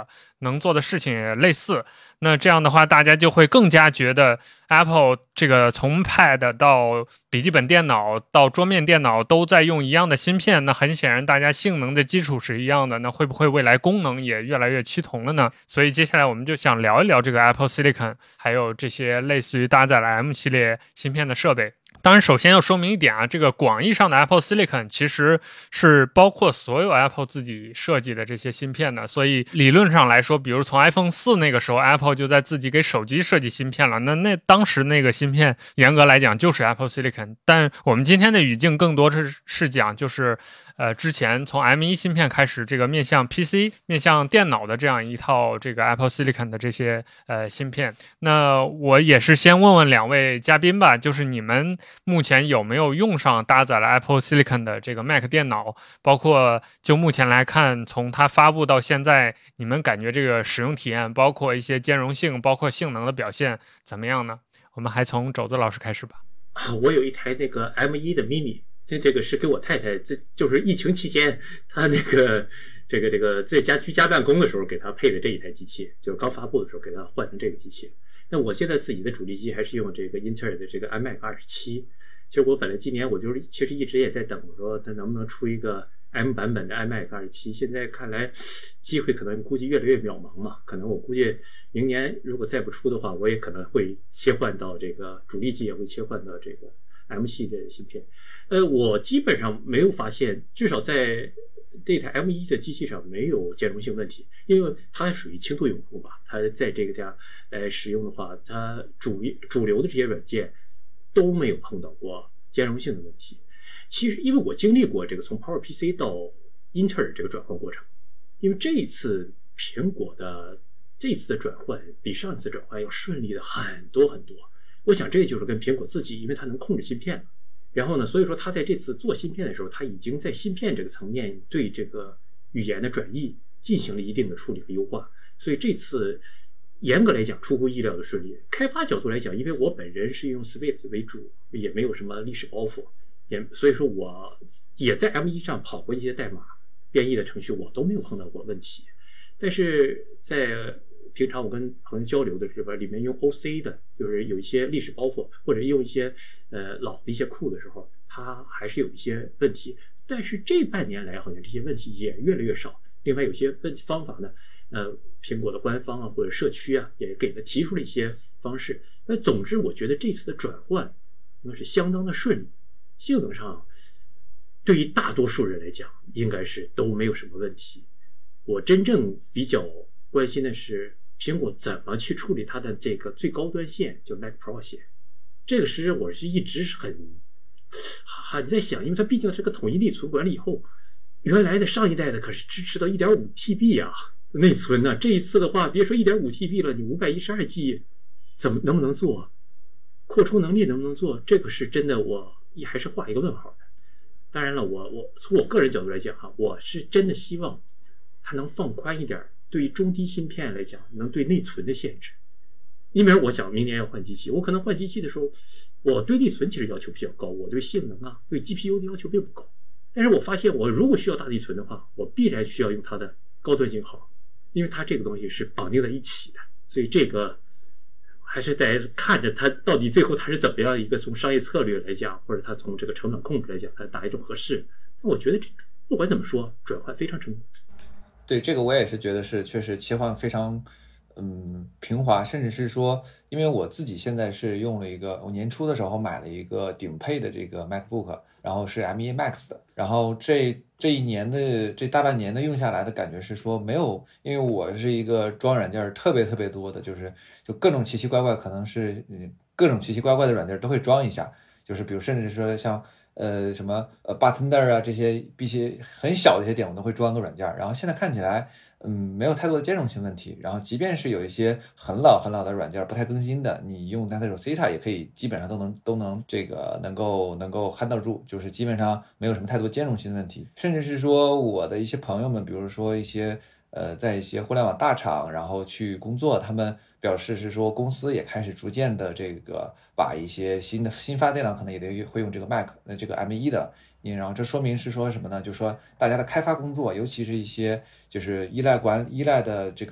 能做的事情也类似。那这样的话，大家就会更加觉得 Apple 这个从 Pad 到笔记本电脑到桌面电脑都在用一样的芯片，那很显然大家性能的基础是一样的，那会不会未来功能也越来越趋同了呢？所以接下来我们就想聊一聊这个 Apple Silicon， 还有这些类似于搭载了 M 系列芯片的设备。当然首先要说明一点啊，这个广义上的 Apple Silicon 其实是包括所有 Apple 自己设计的这些芯片的，所以理论上来说，比如从 iPhone 4那个时候 Apple 就在自己给手机设计芯片了，那当时那个芯片严格来讲就是 Apple Silicon。 但我们今天的语境更多是讲就是之前从 M1 芯片开始，这个面向 PC 面向电脑的这样一套这个 Apple Silicon 的这些芯片。那我也是先问问两位嘉宾吧，就是你们目前有没有用上搭载了 Apple Silicon 的这个 Mac 电脑，包括就目前来看，从它发布到现在，你们感觉这个使用体验，包括一些兼容性，包括性能的表现怎么样呢？我们还从肘子老师开始吧。 我有一台那个 M1 的 mini， 这个是给我太太，这就是疫情期间她那个这个在家居家办公的时候给她配的这一台机器，就是刚发布的时候给她换成这个机器。那我现在自己的主力机还是用这个英特尔的这个 iMac 27。其实我本来今年我就是其实一直也在等，说它能不能出一个 M 版本的 iMac 27。现在看来机会可能估计越来越渺茫嘛，可能我估计明年如果再不出的话，我也可能会切换到这个主力机，也会切换到这个 M 系列的芯片。我基本上没有发现，至少在这台 M1 的机器上没有兼容性问题，因为它属于轻度用户吧，它在这个家使用的话，它主流的这些软件都没有碰到过兼容性的问题。其实因为我经历过这个从 PowerPC 到英特尔这个转换过程，因为这一次苹果的这次的转换比上一次转换要顺利的很多很多。我想这就是跟苹果自己，因为它能控制芯片了，然后呢，所以说他在这次做芯片的时候，他已经在芯片这个层面对这个语言的转译进行了一定的处理和优化，所以这次严格来讲出乎意料的顺利。开发角度来讲，因为我本人是用 Swift 为主，也没有什么历史包袱，所以说我也在 M1 上跑过一些代码编译的程序，我都没有碰到过问题。但是在平常我跟朋友交流的时候，里面用 OC 的，就是有一些历史包袱，或者用一些老的一些库的时候，它还是有一些问题。但是这半年来，好像这些问题也越来越少。另外有些方法呢，苹果的官方啊或者社区啊也给他提出了一些方式。那总之，我觉得这次的转换应该是相当的顺利，性能上对于大多数人来讲，应该是都没有什么问题。我真正比较关心的是苹果怎么去处理它的这个最高端线，就 Mac Pro 线。这个是我是一直是很在想，因为它毕竟是个统一内存管理以后，原来的上一代的可是支持到 1.5TB 啊内存呢，这一次的话别说 1.5TB 了，你 512G 能不能做，扩充能力能不能做，这个是真的我还是画一个问号的。当然了，我从我个人角度来讲哈，我是真的希望它能放宽一点，对于中低芯片来讲，能对内存的限制。因为我想明年要换机器，我可能换机器的时候，我对内存其实要求比较高，我对性能啊，对 GPU 的要求并不高。但是我发现，我如果需要大内存的话，我必然需要用它的高端型号，因为它这个东西是绑定在一起的，所以这个还是得看着它到底最后它是怎么样一个从商业策略来讲，或者它从这个成本控制来讲，它哪一种合适。那我觉得不管怎么说，转换非常成功。 对，这个我也是觉得是确实切换非常平滑，甚至是说，因为我自己现在是用了一个，我年初的时候买了一个顶配的这个 MacBook， 然后是 M1 Max 的，然后这一年的这大半年的用下来的感觉是说没有，因为我是一个装软件特别多的，就各种奇奇怪怪，可能是各种奇奇怪怪的软件都会装一下，就是比如甚至说像什么Bartender 啊这些一些很小的一些点我都会装个软件，然后现在看起来没有太多的兼容性问题，然后即便是有一些很老的软件不太更新的，你用它的 Rosetta 也可以基本上都能这个能够 handle 住，就是基本上没有什么太多兼容性的问题。甚至是说我的一些朋友们，比如说一些在一些互联网大厂然后去工作，他们表示是说公司也开始逐渐的这个把一些新发电脑可能也会用这个 Mac 这个 M1 的，然后这说明是说什么呢？就是说大家的开发工作，尤其是一些就是依赖的这个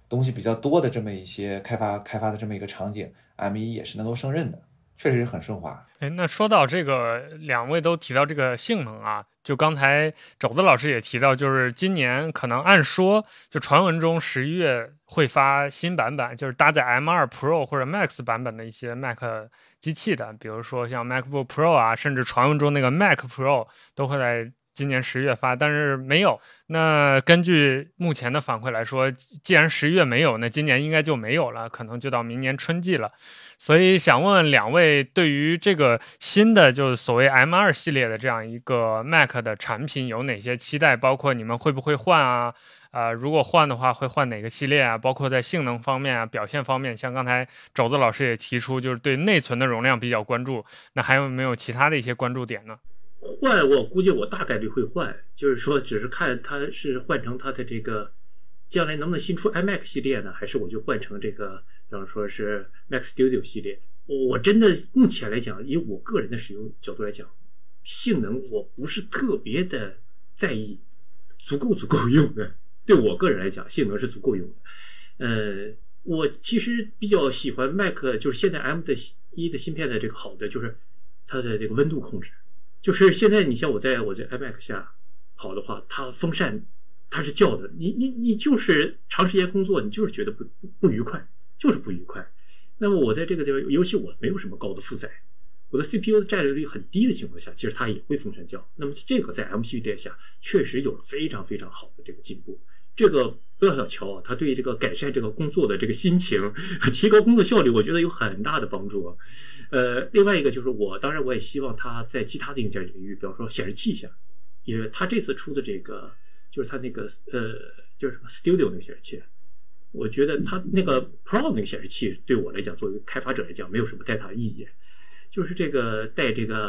东西比较多的这么一些开发的这么一个场景，M1也是能够胜任的，确实很顺滑。 那说到这个，两位都提到这个性能啊，就刚才肘子老师也提到，就是今年可能按说就传闻中11月会发新版本，就是搭载 M2 Pro 或者 Max 版本的一些 Mac 机器的，比如说像 MacBook Pro 啊，甚至传闻中那个 Mac Pro 都会在今年11月发，但是没有。那根据目前的反馈来说，既然11月没有，那今年应该就没有了，可能就到明年春季了。所以想问问两位，对于这个新的就是所谓 M2 系列的这样一个 Mac 的产品有哪些期待？包括你们会不会换啊？如果换的话，会换哪个系列啊？包括在性能方面啊、表现方面，像刚才肘子老师也提出，就是对内存的容量比较关注。那还有没有其他的一些关注点呢？ 换我估计我大概率会换，就是说只是看它是换成它的这个将来能不能新出 iMac 系列呢，还是我就换成这个，比方说是 Mac Studio 系列。我真的目前来讲，以我个人的使用角度来讲，性能我不是特别的在意，足够用的。对我个人来讲，性能是足够用的。我其实比较喜欢 Mac， 就是现在 M1 的芯片的这个好的就是它的这个温度控制。就是现在你像我在 iMac 下跑的话，它风扇它是叫的，你就是长时间工作，你就是觉得不愉快，就是不愉快。那么我在这个地方，尤其我没有什么高的负载，我的 CPU 的占有率很低的情况下，其实它也会风扇叫。那么这个在 M 系列下确实有了非常非常好的这个进步。这个不要小瞧啊，它对这个改善这个工作的这个心情，提高工作效率，我觉得有很大的帮助。另外一个就是当然我也希望它在其他的硬件领域，比方说显示器下，因为它这次出的这个就是它那个就是什么 Studio 那个显示器，我觉得它那个 Pro 那个显示器对我来讲，作为开发者来讲，没有什么太大意义。就是这个带一个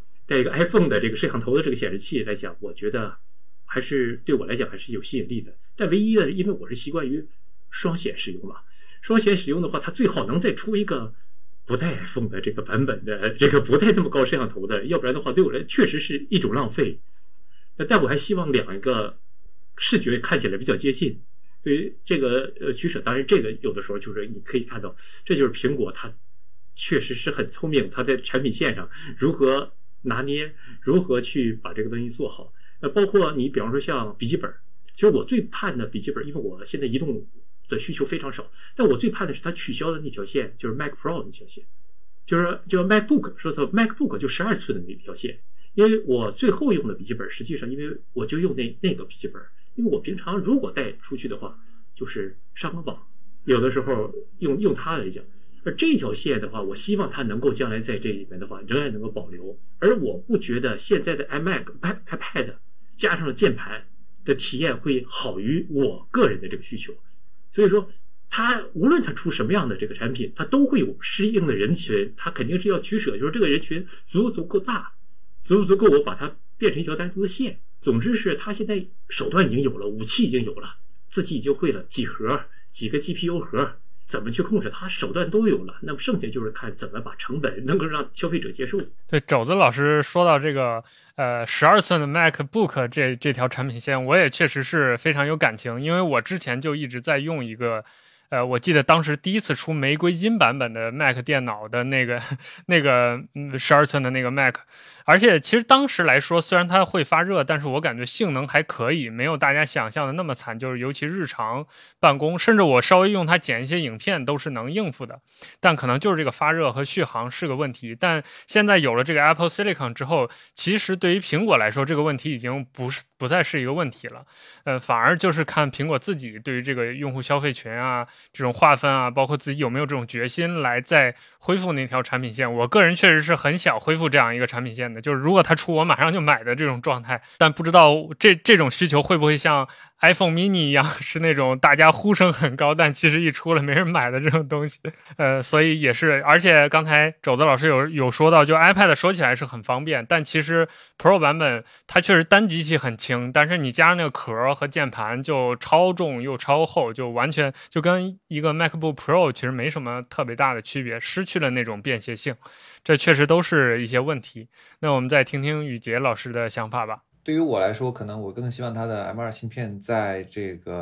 iPhone 的这个摄像头的这个显示器来讲，我觉得还是对我来讲还是有吸引力的。但唯一的，因为我是习惯于双显使用嘛，双显使用的话，它最好能再出一个不带 iPhone 的这个版本的，这个不带这么高摄像头的，要不然的话对我来确实是一种浪费。但我还希望两个视觉看起来比较接近，所以这个取舍。当然这个有的时候就是你可以看到，这就是苹果它确实是很聪明，它在产品线上如何拿捏，如何去把这个东西做好。包括你比方说像笔记本，其实我最盼的笔记本，因为我现在移动的需求非常少，但我最盼的是它取消的那条线，就是 Mac Pro 那条线，就是 MacBook， 说错 MacBook 就12寸的那条线。因为我最后用的笔记本，实际上因为我就用那个笔记本，因为我平常如果带出去的话，就是上个网，有的时候用它来讲。而这条线的话，我希望它能够将来在这里面的话仍然能够保留。而我不觉得现在的 iPad 加上了键盘的体验会好于我个人的这个需求。所以说它无论它出什么样的这个产品，它都会有适应的人群，它肯定是要取舍，就是这个人群足够大，足不足够我把它变成一条单独的线。总之是它现在手段已经有了，武器已经有了，自己已经会了几个 GPU 盒怎么去控制，它手段都有了，那么剩下就是看怎么把成本能够让消费者接受。 对，肘子老师说到这个12寸的 MacBook 这条产品线，我也确实是非常有感情，因为我之前就一直在用一个我记得当时第一次出玫瑰金版本的 Mac 电脑的那个12寸的那个 Mac， 而且其实当时来说，虽然它会发热，但是我感觉性能还可以，没有大家想象的那么惨，就是尤其日常办公，甚至我稍微用它剪一些影片都是能应付的，但可能就是这个发热和续航是个问题。但现在有了这个 Apple Silicon 之后，其实对于苹果来说，这个问题已经不再是一个问题了，反而就是看苹果自己对于这个用户消费群啊，这种划分啊，包括自己有没有这种决心来再恢复那条产品线。我个人确实是很想恢复这样一个产品线的，就是如果它出我马上就买的这种状态，但不知道这种需求会不会像 iPhone mini 一样，是那种大家呼声很高，但其实一出了没人买的这种东西。所以也是，而且刚才肘子老师有说到，就 iPad 说起来是很方便，但其实 Pro 版本它确实单机器很轻，但是你加上那个壳和键盘就超重又超厚，就完全就跟一个 MacBook Pro 其实没什么特别大的区别，失去了那种便携性，这确实都是一些问题。那我们再听听宇杰老师的想法吧。 对于我来说，可能我更希望它的 M2 芯片在这个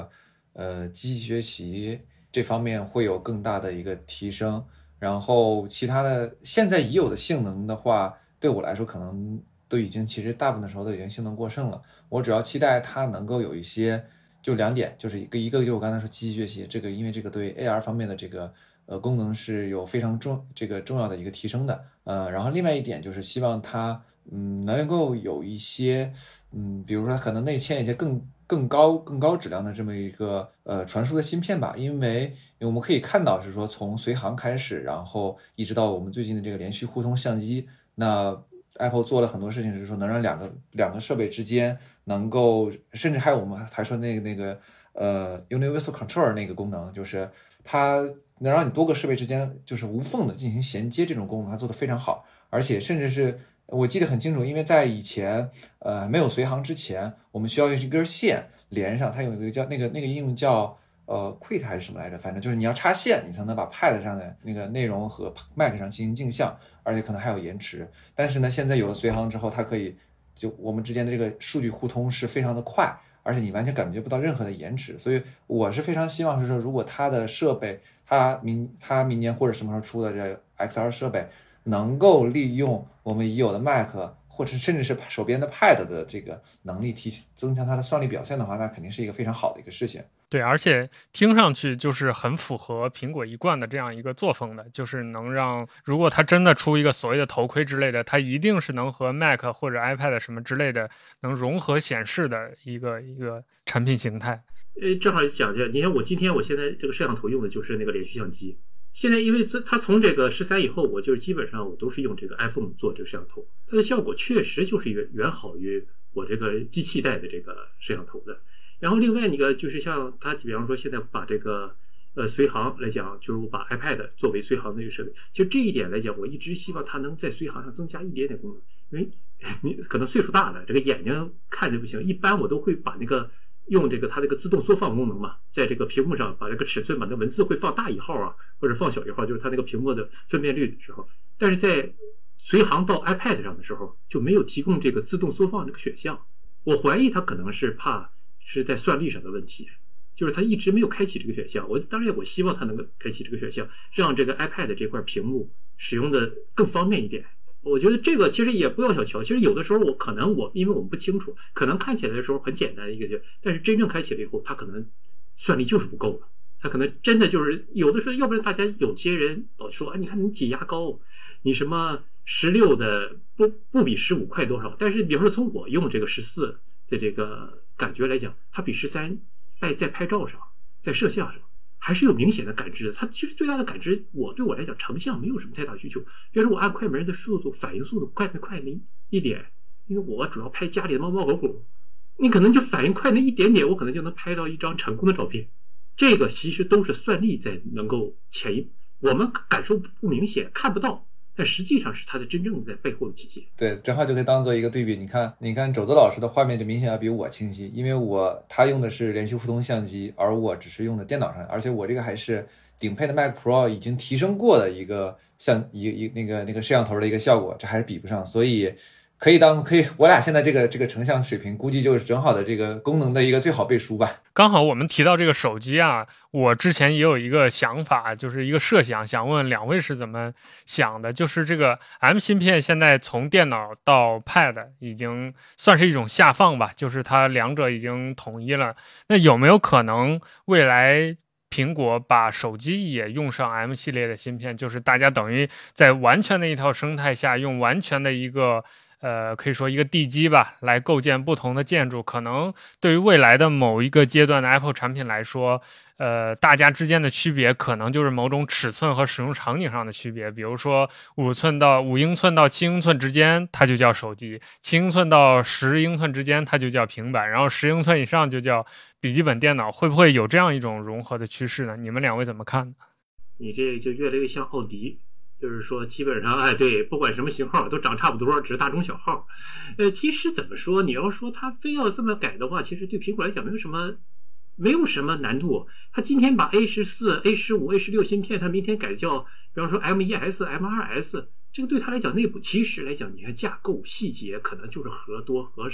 机器学习这方面会有更大的一个提升。然后其他的现在已有的性能的话，对我来说可能都已经其实大部分的时候都已经性能过剩了。我主要期待它能够有一些，就2点，就是一个就我刚才说机器学习这个，因为这个对 AR 方面的这个功能是有非常重要的一个提升的。然后另外一点就是希望它能够有一些比如说它可能内嵌一些更高质量的这么一个传输的芯片吧，因为我们可以看到是说从随行开始，然后一直到我们最近的这个连续互通相机，那 Apple 做了很多事情，是说能让两个设备之间能够，甚至还有我们还说那个Universal Control 那个功能，就是它能让你多个设备之间就是无缝的进行衔接，这种功能它做得非常好，而且甚至是我记得很清楚，因为在以前没有随行之前，我们需要用一根线连上，它有一个叫那个应用叫Quit 还是什么来着，反正就是你要插线，你才能把 Pad 上的那个内容和 Mac 上进行镜像，而且可能还有延迟。但是呢，现在有了随行之后，它可以就我们之间的这个数据互通是非常的快，而且你完全感觉不到任何的延迟。所以我是非常希望是说，如果它的设备，它明年或者什么时候出的这 XR 设备，能够利用我们已有的 Mac 或者甚至是手边的 Pad 的这个能力增强它的算力表现的话，那肯定是一个非常好的一个事情。 对，而且听上去就是很符合苹果一贯的这样一个作风的，就是能让如果它真的出一个所谓的头盔之类的，它一定是能和 Mac 或者 iPad 什么之类的能融合显示的一个产品形态。 正好讲一下，你看我现在这个摄像头用的就是那个连续相机。现在因为它从这个13以后，我就是基本上我都是用这个 iPhone 做这个摄像头，它的效果确实就是远好于我这个机器带的这个摄像头的。然后另外一个就是像它比方说现在把这个随行来讲，就是我把 iPad 作为随行的一个设备，其实这一点来讲，我一直希望它能在随行上增加一点点功能，因为你可能岁数大了，这个眼睛看着不行，一般我都会把那个用它这个自动缩放功能嘛，在这个屏幕上把这个尺寸把那文字会放大1号啊，或者放小1号，就是它那个屏幕的分辨率的时候，但是在随行到 iPad 上的时候就没有提供这个自动缩放这个选项。我怀疑它可能是怕是在算力上的问题，就是它一直没有开启这个选项。当然我希望它能够开启这个选项，让这个 iPad 这块屏幕使用的更方便一点。我觉得这个其实也不要小瞧，其实有的时候因为我们不清楚，可能看起来的时候很简单的一个，但是真正开启了以后，它可能算力就是不够了，它可能真的就是有的时候，要不然大家有些人老说你看你挤牙膏，你什么16的不比15快多少，但是比方说从我用这个14的这个感觉来讲，它比13在拍照上，在摄像上还是有明显的感知的。它其实最大的感知，对我来讲，成像没有什么太大需求。比如说我按快门的速度，反应速度快没快那一点，因为我主要拍家里的猫猫狗狗，你可能就反应快那一点点，我可能就能拍到一张成功的照片。这个其实都是算力在能够我们感受不明显，看不到。但实际上是它的真正在背后的体现。 对，正好就可以当做一个对比。你看肘子老师的画面就明显要比我清晰，因为他用的是连续互通相机，而我只是用的电脑上，而且我这个还是顶配的 Mac Pro 已经提升过的一个那个摄像头的一个效果，这还是比不上，所以可以，我俩现在这个成像水平，估计就是正好的这个功能的一个最好背书吧。 刚好我们提到这个手机啊，我之前也有一个想法，就是一个设想，想问两位是怎么想的？就是这个 M 芯片现在从电脑到 Pad 已经算是一种下放吧，就是它两者已经统一了。那有没有可能未来苹果把手机也用上 M 系列的芯片，就是大家等于在完全的一套生态下，用完全的一个可以说一个地基吧，来构建不同的建筑。可能对于未来的某一个阶段的 Apple 产品来说，大家之间的区别可能就是某种尺寸和使用场景上的区别。比如说5英寸到7英寸之间，它就叫手机；7英寸到10英寸之间，它就叫平板；然后10英寸以上就叫笔记本电脑。会不会有这样一种融合的趋势呢？你们两位怎么看呢？ 你这就越来越像奥迪。就是说基本上对，不管什么型号都长差不多，只是大中小号。其实怎么说，你要说他非要这么改的话，其实对苹果来讲没有什么难度。他今天把 A14、A15、A16 芯片，他明天改叫比方说 M1S、M2S， 这个对他来讲内部其实来讲，你看架构细节可能就是核多核少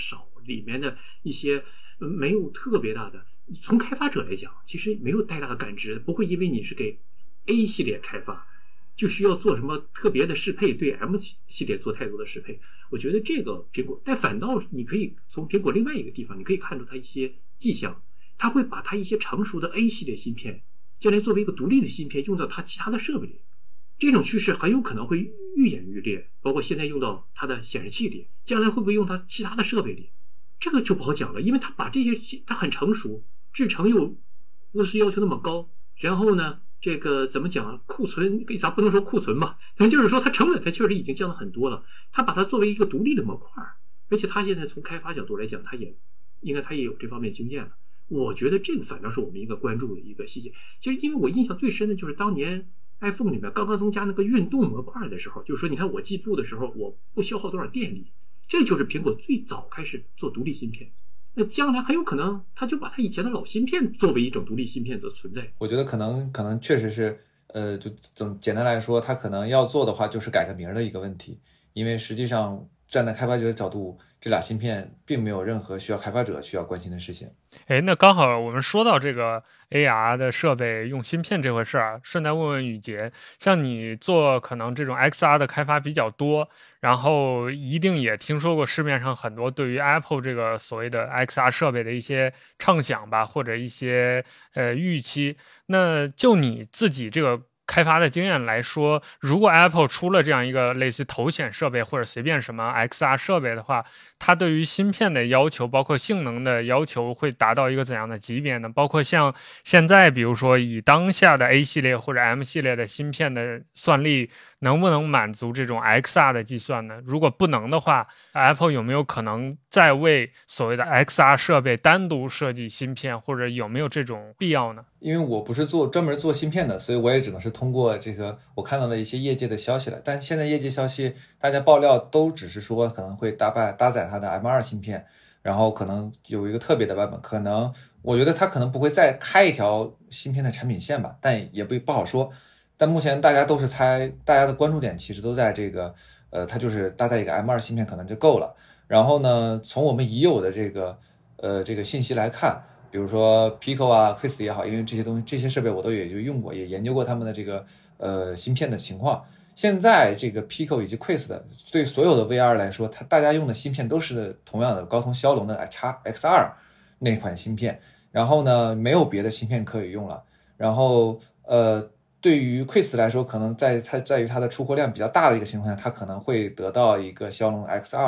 里面的一些没有特别大的，从开发者来讲，其实没有太大的感知，不会因为你是给 A 系列开发，就需要做什么特别的适配，对 M 系列做太多的适配。我觉得这个苹果，但反倒你可以从苹果另外一个地方，你可以看出它一些迹象，它会把它一些成熟的 A 系列芯片，将来作为一个独立的芯片用到它其他的设备里。这种趋势很有可能会愈演愈烈，包括现在用到它的显示器里，将来会不会用它其他的设备里，这个就不好讲了，因为它把这些它很成熟，制程又不是要求那么高，然后呢，这个怎么讲，库存咱不能说库存吧，但就是说它成本它确实已经降了很多了，它把它作为一个独立的模块，而且它现在从开发角度来讲，它也有这方面经验了。我觉得这个反倒是我们一个关注的一个细节。其实因为我印象最深的就是当年 iPhone 里面刚刚增加那个运动模块的时候，就是说你看我计步的时候我不消耗多少电力，这就是苹果最早开始做独立芯片。那将来很有可能它就把它以前的老芯片作为一种独立芯片的存在。 我觉得可能确实是就简单来说，它可能要做的话就是改个名的一个问题，因为实际上站在开发者的角度，这俩芯片并没有任何需要开发者需要关心的事情。 那刚好我们说到这个 AR 的设备用芯片这回事儿，顺带问问宇杰，像你做可能这种 XR 的开发比较多，然后一定也听说过市面上很多对于 Apple 这个所谓的 XR 设备的一些畅想吧，或者一些预期。那就你自己这个开发的经验来说，如果 Apple 出了这样一个类似头显设备或者随便什么 XR 设备的话，它对于芯片的要求，包括性能的要求会达到一个怎样的级别呢？包括像现在比如说以当下的 A 系列或者 M 系列的芯片的算力能不能满足这种 XR 的计算呢？如果不能的话， Apple 有没有可能再为所谓的 XR 设备单独设计芯片，或者有没有这种必要呢？ 因为我不是专门做芯片的，所以我也只能是通过这个我看到了一些业界的消息了。但现在业界消息大家爆料都只是说可能会搭载它的 M2 芯片，然后可能有一个特别的版本，可能我觉得它可能不会再开一条芯片的产品线吧，但也不好说。但目前大家都是猜，大家的关注点其实都在这个它就是搭载一个 M2 芯片可能就够了。然后呢，从我们已有的这个信息来看，比如说 Pico 啊 Quest 也好，因为这些东西这些设备我都也就用过，也研究过他们的这个芯片的情况。现在这个 Pico 以及 Quest 对所有的 VR 来说，大家用的芯片都是同样的高通骁龙的 XR 那款芯片，然后呢没有别的芯片可以用了。然后对于 Quest 来说，可能在于它的出货量比较大的一个情况下，它可能会得到一个骁龙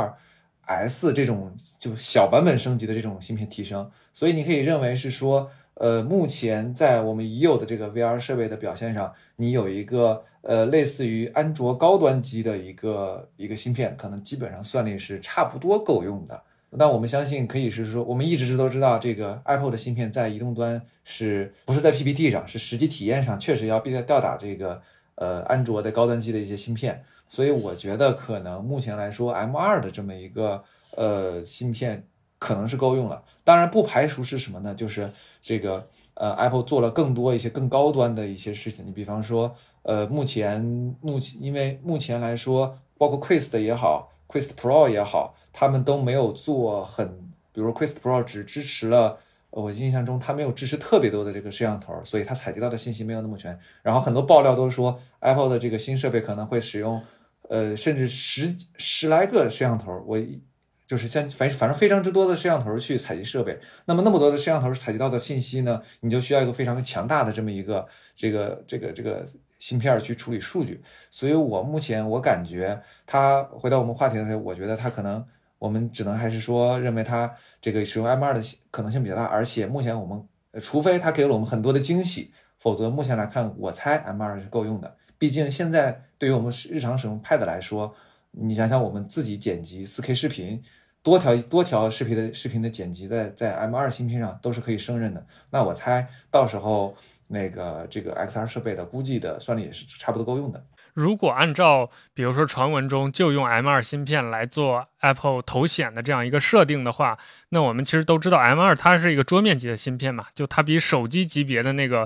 XR S 这种就小版本升级的这种芯片提升。所以你可以认为是说目前在我们已有的这个 VR 设备的表现上，你有一个类似于安卓高端机的一个芯片，可能基本上算力是差不多够用的。但我们相信可以是说，我们一直都知道这个 Apple 的芯片在移动端是不是在 PPT 上，是实际体验上确实要吊打这个安卓的高端机的一些芯片。所以我觉得可能目前来说 M2 的这么一个芯片可能是够用了。当然不排除是什么呢，就是这个Apple 做了更多一些更高端的一些事情。你比方说目前因为目前来说，包括 Quest 也好，Quest Pro 也好，他们都没有做比如 Quest Pro 只支持了我印象中它没有支持特别多的这个摄像头，所以它采集到的信息没有那么全。然后很多爆料都说 Apple 的这个新设备可能会使用甚至十来个摄像头，就是反正非常之多的摄像头去采集设备。那么多的摄像头采集到的信息呢，你就需要一个非常强大的这么一个这个芯片去处理数据。所以目前我感觉它回到我们话题的时候，我觉得它可能我们只能还是说认为它这个使用 M2 的可能性比较大，而且目前我们除非它给了我们很多的惊喜，否则目前来看我猜 M2 是够用的。毕竟现在对于我们日常使用 Pad 来说，你想想我们自己剪辑 4K 视频，多条视频的剪辑在 M2 芯片上都是可以胜任的。那我猜到时候这个 XR 设备的估计的算力也是差不多够用的。 如果按照比如说传闻中就用 M2 芯片来做 Apple 头显的这样一个设定的话，那我们其实都知道 M2 它是一个桌面级的芯片嘛，就它比手机级别的那个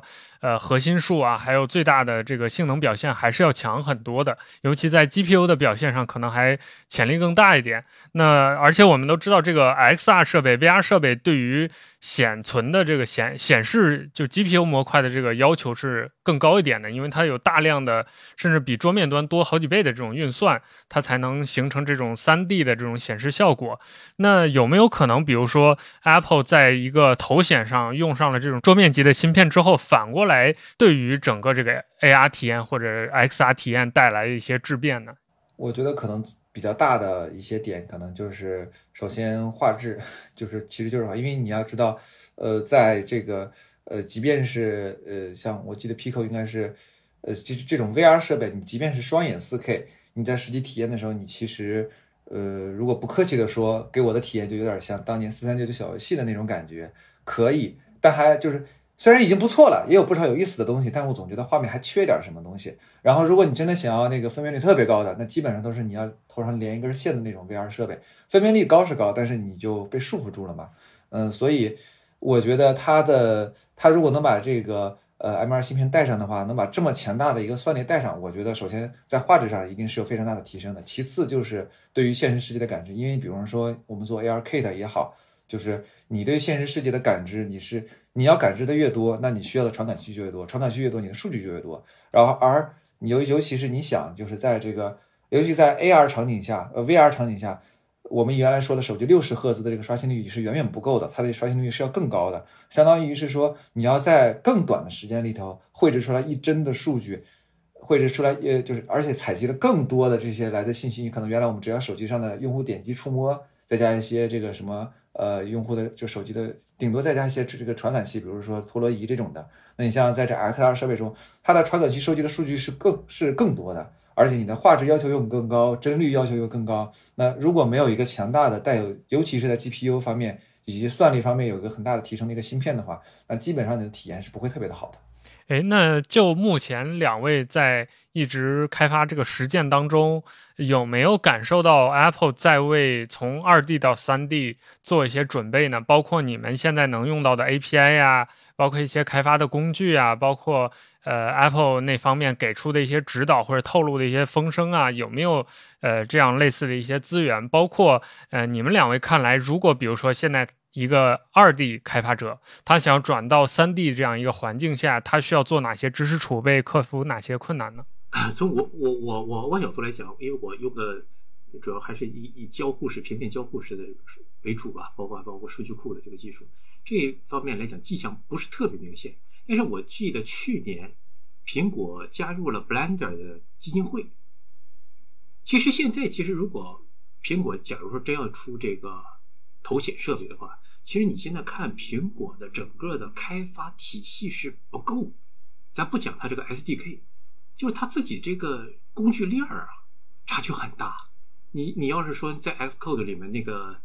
核心数啊，还有最大的这个性能表现还是要强很多的，尤其在 GPU 的表现上可能还潜力更大一点。那而且我们都知道，这个 XR 设备、VR 设备对于显存的这个显示就 GPU 模块的这个要求是更高一点的，因为它有大量的甚至比桌面端多好几倍的这种运算，它才能形成这种 3D 的这种显示效果。那有没有可能，比如说 Apple 在一个头显上用上了这种桌面级的芯片之后，反过来对于整个这个 AR 体验或者 XR 体验带来一些质变呢？ 我觉得可能比较大的一些点，可能就是首先画质，其实就是因为你要知道，在这个即便是像我记得 Pico 应该是这种 VR 设备，你即便是双眼 4K， 你在实际体验的时候，你其实如果不客气的说，给我的体验就有点像当年439小游戏的那种感觉，可以，但还就是虽然已经不错了，也有不少有意思的东西，但我总觉得画面还缺点什么东西。然后如果你真的想要那个分辨率特别高的，那基本上都是你要头上连一根线的那种 VR 设备，分辨率高是高，但是你就被束缚住了嘛。所以我觉得它如果能把这个M2 芯片带上的话，能把这么强大的一个算力带上，我觉得首先在画质上一定是有非常大的提升的。其次就是对于现实世界的感知，因为比方说我们做 ARKit 也好，就是你对现实世界的感知，你要感知的越多，那你需要的传感器就越多，传感器越多，你的数据就越多。然后而你尤其是你想，就是在这个尤其在 AR 场景下VR 场景下，我们原来说的手机60赫兹的这个刷新率是远远不够的，它的刷新率是要更高的，相当于是说你要在更短的时间里头绘制出来1帧的数据，绘制出来就是而且采集了更多的这些来的信息，可能原来我们只要手机上的用户点击触摸，再加一些这个什么用户的就手机的顶多再加一些这个传感器，比如说陀螺仪这种的。那你像在这 XR 设备中，它的传感器收集的数据是更多的，而且你的画质要求又更高，帧率要求又更高。那如果没有一个强大的带有，尤其是在 GPU 方面以及算力方面有一个很大的提升的一个芯片的话，那基本上你的体验是不会特别的好的。 那就目前两位在一直开发这个实践当中，有没有感受到 Apple 在为从2D 到3D 做一些准备呢？包括你们现在能用到的 API 呀，包括一些开发的工具啊，包括Apple 那方面给出的一些指导或者透露的一些风声啊，有没有这样类似的一些资源？包括你们两位看来，如果比如说现在一个2D 开发者，他想转到3D 这样一个环境下，他需要做哪些知识储备，克服哪些困难呢？ 从我角度来讲，因为我用的主要还是以交互式、平面交互式的为主吧，包括数据库的这个技术，这一方面来讲迹象不是特别明显。但是我记得去年苹果加入了 Blender 的基金会。其实如果苹果假如说真要出这个头显设备的话，其实你现在看苹果的整个的开发体系是不够，咱不讲它这个 SDK， 就是它自己这个工具链啊差距很大。你要是说在 Xcode 里面那个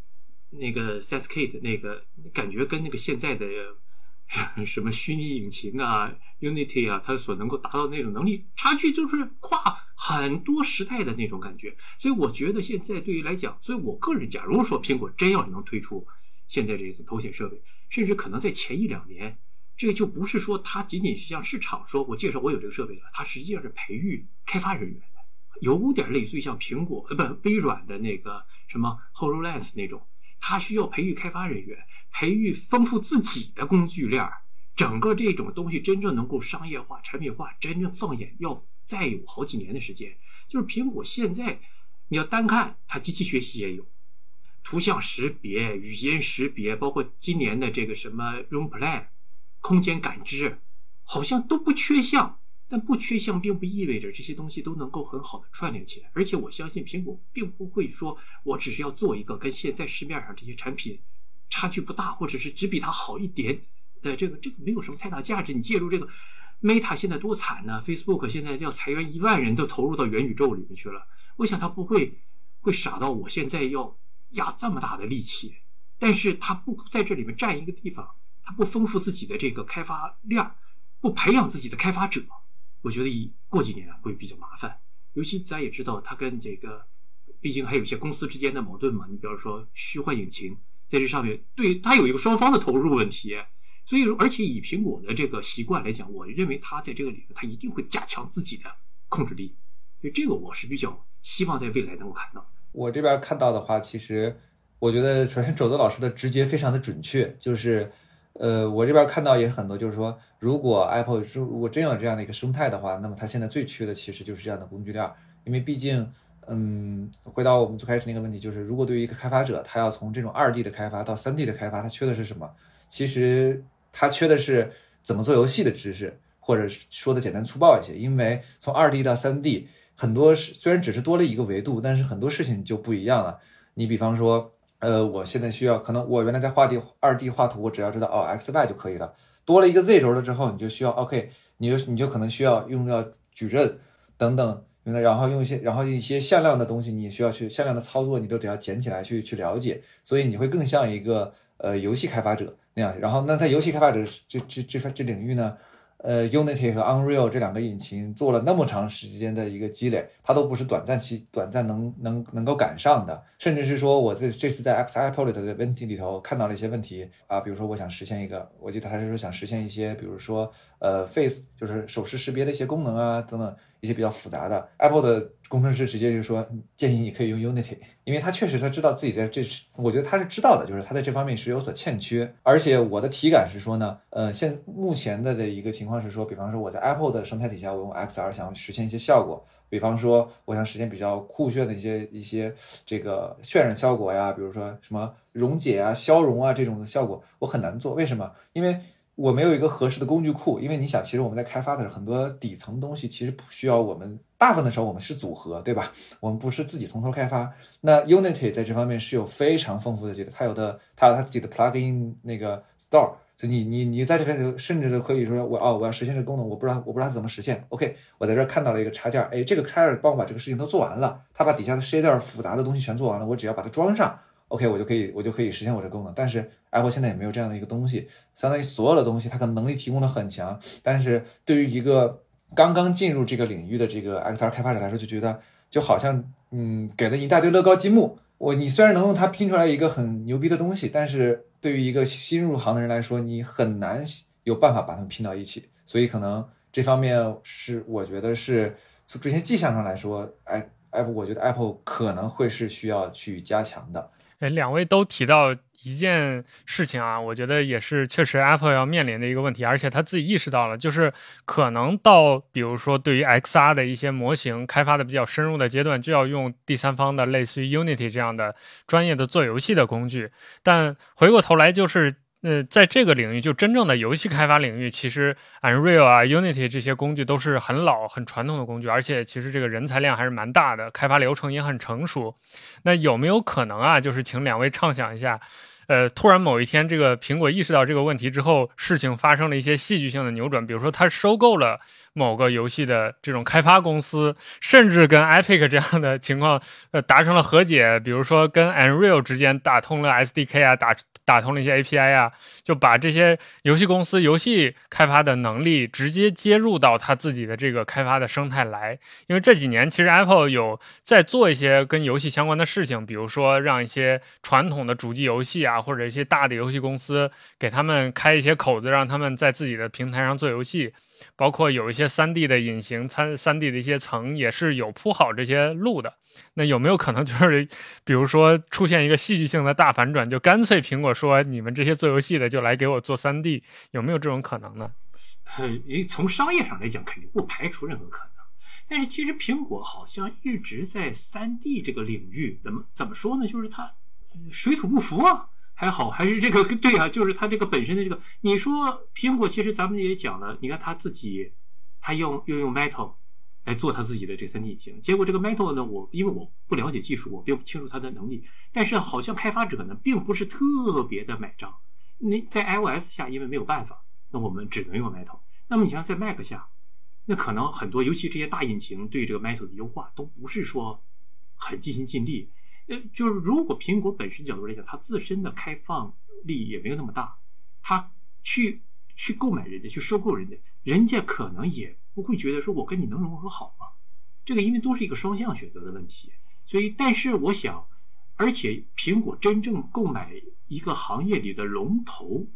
Setscape 那个感觉跟那个现在的什么虚拟引擎啊 Unity 啊，它所能够达到那种能力差距就是跨很多时代的那种感觉。所以我觉得现在对于来讲，所以我个人假如说苹果真要是能推出现在这个头显设备，甚至可能在前1-2年，这个就不是说它仅仅是向市场说我介绍我有这个设备了，它实际上是培育开发人员的，有点类似于像苹果微软的那个什么 HoloLens 那种，它需要培育开发人员，培育丰富自己的工具链，整个这种东西真正能够商业化、产品化，真正放眼要再有好几年的时间。就是苹果现在你要单看它机器学习也有，图像识别、语音识别，包括今年的这个什么 Room Plan 空间感知，好像都不缺项。但不缺项并不意味着这些东西都能够很好的串联起来，而且我相信苹果并不会说我只是要做一个跟现在市面上这些产品差距不大，或者是只比它好一点的这个没有什么太大价值。你介入这个 Meta 现在多惨呢， Facebook 现在要裁员1万人都投入到元宇宙里面去了，我想他不会傻到我现在要压这么大的力气，但是他不在这里面占一个地方，他不丰富自己的这个开发链，不培养自己的开发者，我觉得过几年会比较麻烦。尤其咱也知道它跟这个毕竟还有一些公司之间的矛盾嘛，你比如说虚幻引擎在这上面对它有一个双方的投入问题， 所以而且以苹果的这个习惯来讲，我认为它在这个领域它一定会加强自己的控制力，所以这个我是比较希望在未来能够看到。我这边看到的话，其实我觉得首先肘子老师的直觉非常的准确，就是我这边看到也很多，就是说如果 Apple 如果真有这样的一个生态的话，那么它现在最缺的其实就是这样的工具链，因为毕竟回到我们最开始那个问题，就是如果对于一个开发者，他要从这种2D 的开发到3D 的开发，他缺的是什么？其实他缺的是怎么做游戏的知识，或者说的简单粗暴一些，因为从2D 到3D，很多虽然只是多了一个维度，但是很多事情就不一样了。你比方说，我现在需要，可能我原来在2D 画图，我只要知道XY 就可以了，多了一个 Z 轴了之后，你就需要 OK， 你就可能需要用到矩阵等等。然后一些向量的东西，你需要去向量的操作，你都得要捡起来去了解，所以你会更像一个游戏开发者那样。然后那在游戏开发者这领域呢，Unity 和 Unreal 这2个引擎做了那么长时间的一个积累，它都不是短暂能够赶上的。甚至是说我这次在 XIPollet 的问题里头看到了一些问题啊，比如说我想实现一个，我记得他是说想实现一些，比如说face 就是手势识别的一些功能啊等等。一些比较复杂的 Apple 的工程师直接就说建议你可以用 Unity， 因为他确实他知道自己在我觉得他是知道的，就是他在这方面是有所欠缺。而且我的体感是说呢，目前的一个情况是说，比方说我在 Apple 的生态底下，我用 XR 想实现一些效果，比方说我想实现比较酷炫的一些这个渲染效果呀，比如说什么溶解啊、消融啊这种的效果，我很难做。为什么？因为我没有一个合适的工具库，因为你想，其实我们在开发的很多底层东西，其实不需要我们，大部分的时候我们是组合，对吧？我们不是自己从头开发。那 Unity 在这方面是有非常丰富的积累，它有它自己的 plugin 那个 store， 所以你在这边甚至都可以说我要实现这个功能，我不知道它怎么实现。OK， 我在这看到了一个插件，哎，这个插件帮我把这个事情都做完了，它把底下的shader复杂的东西全做完了，我只要把它装上。OK， 我就可以实现我这个功能，但是 Apple 现在也没有这样的一个东西，相当于所有的东西它可能能力提供的很强，但是对于一个刚刚进入这个领域的这个 XR 开发者来说，就觉得就好像给了一大堆乐高积木，你虽然能用它拼出来一个很牛逼的东西，但是对于一个新入行的人来说，你很难有办法把它们拼到一起，所以可能这方面是我觉得是从这些迹象上来说，我觉得 Apple 可能会是需要去加强的。 2位都提到一件事情啊，我觉得也是确实 Apple 要面临的一个问题，而且他自己意识到了，就是可能到比如说对于 XR 的一些模型开发的比较深入的阶段，就要用第三方的类似于 Unity 这样的专业的做游戏的工具，但回过头来就是在这个领域，就真正的游戏开发领域，其实 Unreal 啊、Unity 这些工具都是很老、很传统的工具，而且其实这个人才量还是蛮大的，开发流程也很成熟。那有没有可能啊，就是请2位畅想一下，突然某一天这个苹果意识到这个问题之后，事情发生了一些戏剧性的扭转，比如说它收购了某个游戏的这种开发公司，甚至跟 Epic 这样的情况达成了和解，比如说跟 Unreal 之间打通了 SDK 啊，打通了一些 API 啊，就把这些游戏公司游戏开发的能力直接接入到他自己的这个开发的生态来。因为这几年其实 Apple 有在做一些跟游戏相关的事情，比如说让一些传统的主机游戏啊，或者一些大的游戏公司给他们开一些口子，让他们在自己的平台上做游戏，包括有一些 3D 的隐形 3D 的一些层也是有铺好这些路的。那有没有可能就是比如说出现一个戏剧性的大反转，就干脆苹果说你们这些做游戏的就来给我做 3D， 有没有这种可能呢？ 从商业上来讲肯定不排除任何可能，但是其实苹果好像一直在 3D 这个领域怎么说呢，就是它水土不服啊还好，还是这个对啊，就是它这个本身的这个，你说苹果其实咱们也讲了，你看它自己它又用 Metal 来做他自己的这 3D 引擎，结果这个 Metal 呢，因为我不了解技术，我并不清楚它的能力，但是好像开发者呢并不是特别的买账。你在 iOS 下因为没有办法，那我们只能用 Metal。那么你像在 Mac 下，那可能很多尤其这些大引擎对这个 Metal 的优化都不是说很尽心尽力。就是如果苹果本身角度来讲，它自身的开放力也没有那么大，它去购买人家，去收购人家，人家可能也不会觉得说我跟你能融合好吗？这个因为都是一个双向选择的问题，所以但是我想，而且苹果真正购买一个行业里的龙头，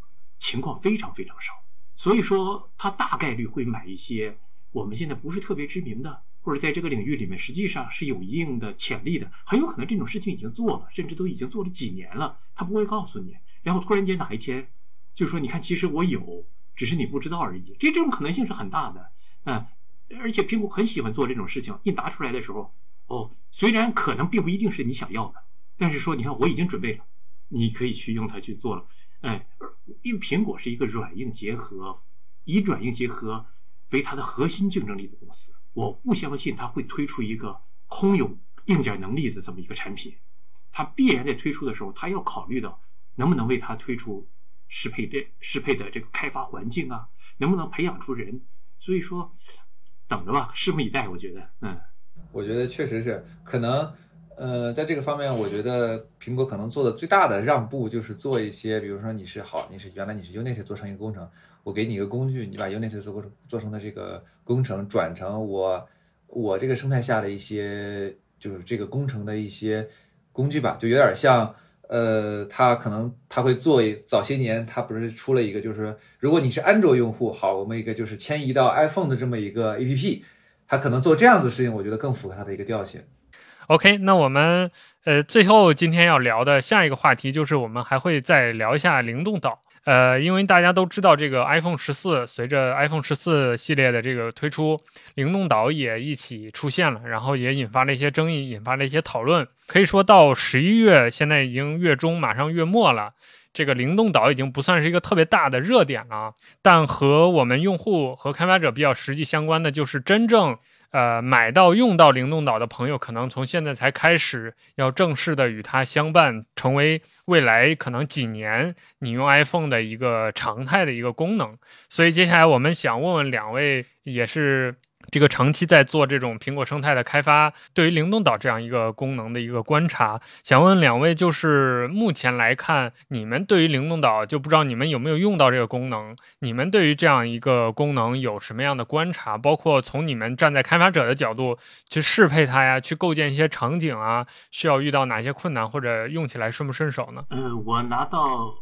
情况非常非常少。所以说他大概率会买一些我们现在不是特别知名的，或者在这个领域里面实际上是有一定的潜力的，很有可能这种事情已经做了，甚至都已经做了几年了，他不会告诉你，然后突然间哪一天就说你看其实我有，只是你不知道而已，这种可能性是很大的。而且苹果很喜欢做这种事情，一拿出来的时候，虽然可能并不一定是你想要的，但是说你看我已经准备了，你可以去用它去做了。因为苹果是一个软硬结合，以软硬结合为它的核心竞争力的公司，我不相信它会推出一个空有硬件能力的这么一个产品。它必然在推出的时候，它要考虑到能不能为它推出适配的这个开发环境啊，能不能培养出人。所以说等着吧，拭目以待。我觉得确实是可能在这个方面，我觉得苹果可能做的最大的让步就是做一些，比如说原来你是 Unity 做成一个工程，我给你一个工具，你把 Unity 做成的这个工程转成我这个生态下的一些就是这个工程的一些工具吧，就有点像他会做早些年他不是出了一个，就是如果你是安卓用户，好，我们一个就是迁移到 iPhone 的这么一个 APP， 他可能做这样子的事情，我觉得更符合他的一个调性。 OK， 那我们最后今天要聊的下一个话题就是我们还会再聊一下灵动岛。因为大家都知道这个 iPhone 14，随着 iPhone 14系列的这个推出，灵动岛也一起出现了，然后也引发了一些争议，引发了一些讨论。可以说到11月，现在已经月中，马上月末了，这个灵动岛已经不算是一个特别大的热点了。但和我们用户和开发者比较实际相关的就是真正买到用到灵动岛的朋友，可能从现在才开始要正式的与它相伴，成为未来可能几年你用 iPhone 的一个常态的一个功能。所以接下来我们想问问两位，也是这个长期在做这种苹果生态的开发，对于灵动岛这样一个功能的一个观察，想问两位，就是目前来看，你们对于灵动岛，就不知道你们有没有用到这个功能，你们对于这样一个功能有什么样的观察，包括从你们站在开发者的角度去适配它呀，去构建一些场景啊，需要遇到哪些困难，或者用起来顺不顺手呢？ 我拿到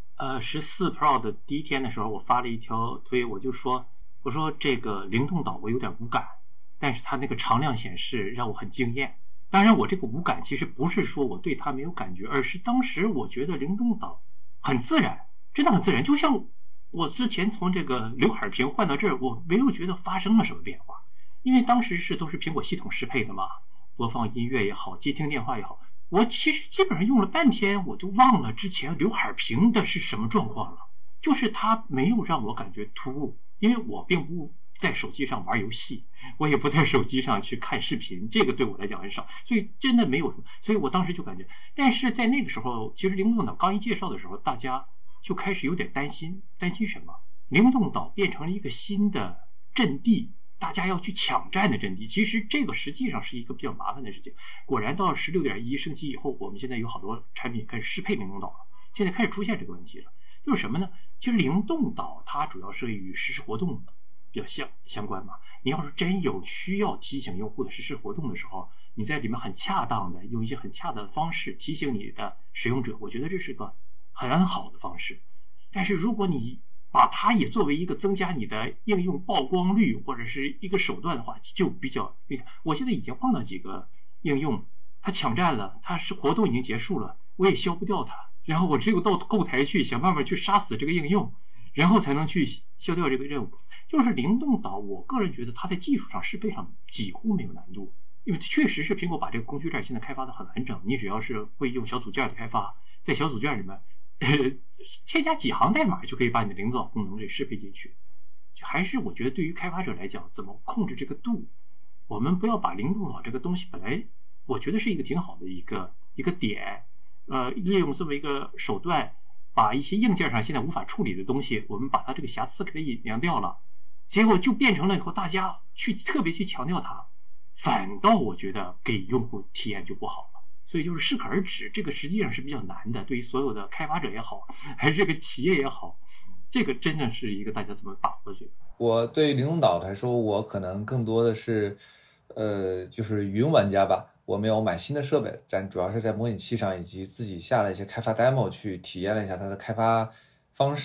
14 Pro 的第一天的时候，我发了一条推，我说这个灵动岛我有点无感，但是它那个常亮显示让我很惊艳。当然我这个无感其实不是说我对它没有感觉，而是当时我觉得灵动岛很自然，真的很自然，就像我之前从这个刘海屏换到这儿，我没有觉得发生了什么变化，因为当时都是苹果系统适配的嘛，播放音乐也好，接听电话也好，我其实基本上用了半天，我就忘了之前刘海屏的是什么状况了，就是它没有让我感觉突兀，因为我并不在手机上玩游戏，我也不在手机上去看视频，这个对我来讲很少，所以真的没有什么。所以我当时就感觉，但是在那个时候，其实灵动岛刚一介绍的时候，大家就开始有点担心什么？灵动岛变成了一个新的阵地，大家要去抢占的阵地。其实这个实际上是一个比较麻烦的事情。果然到 16.1 升级以后，我们现在有好多产品开始适配灵动岛了，现在开始出现这个问题了。就是什么呢？其实灵动岛它主要是与实时活动比较相关嘛。你要是真有需要提醒用户的实时活动的时候，你在里面很恰当的用一些很恰当的方式提醒你的使用者，我觉得这是个很好的方式。但是如果你把它也作为一个增加你的应用曝光率或者是一个手段的话，就比较，我现在已经碰到几个应用，它抢占了，它是活动已经结束了，我也消不掉它，然后我只有到后台去想办法去杀死这个应用，然后才能去消掉这个任务。就是灵动岛，我个人觉得它在技术上适配上几乎没有难度，因为确实是苹果把这个工具链现在开发的很完整，你只要是会用小组件的开发，在小组件里面添加几行代码就可以把你的灵动岛功能给适配进去。就还是我觉得对于开发者来讲，怎么控制这个度，我们不要把灵动岛这个东西本来我觉得是一个挺好的一个点，利用这么一个手段，把一些硬件上现在无法处理的东西，我们把它这个瑕疵给它隐藏掉了，结果就变成了以后大家特别去强调它，反倒我觉得给用户体验就不好了。所以就是适可而止，这个实际上是比较难的，对于所有的开发者也好，还是这个企业也好，这个真的是一个大家怎么把握这个。 我对于灵动岛来说，我可能更多的是就是云玩家吧，我没有买新的设备，但主要是在模拟器上以及自己下了一些开发 demo 去体验了一下它的开发方式。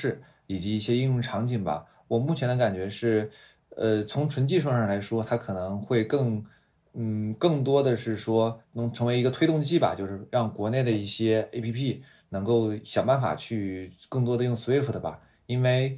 以及一些应用场景吧。我目前的感觉是，从纯技术上来说，它可能会更多的是说能成为一个推动剂吧，就是让国内的一些 APP 能够想办法去更多的用 Swift 吧，因为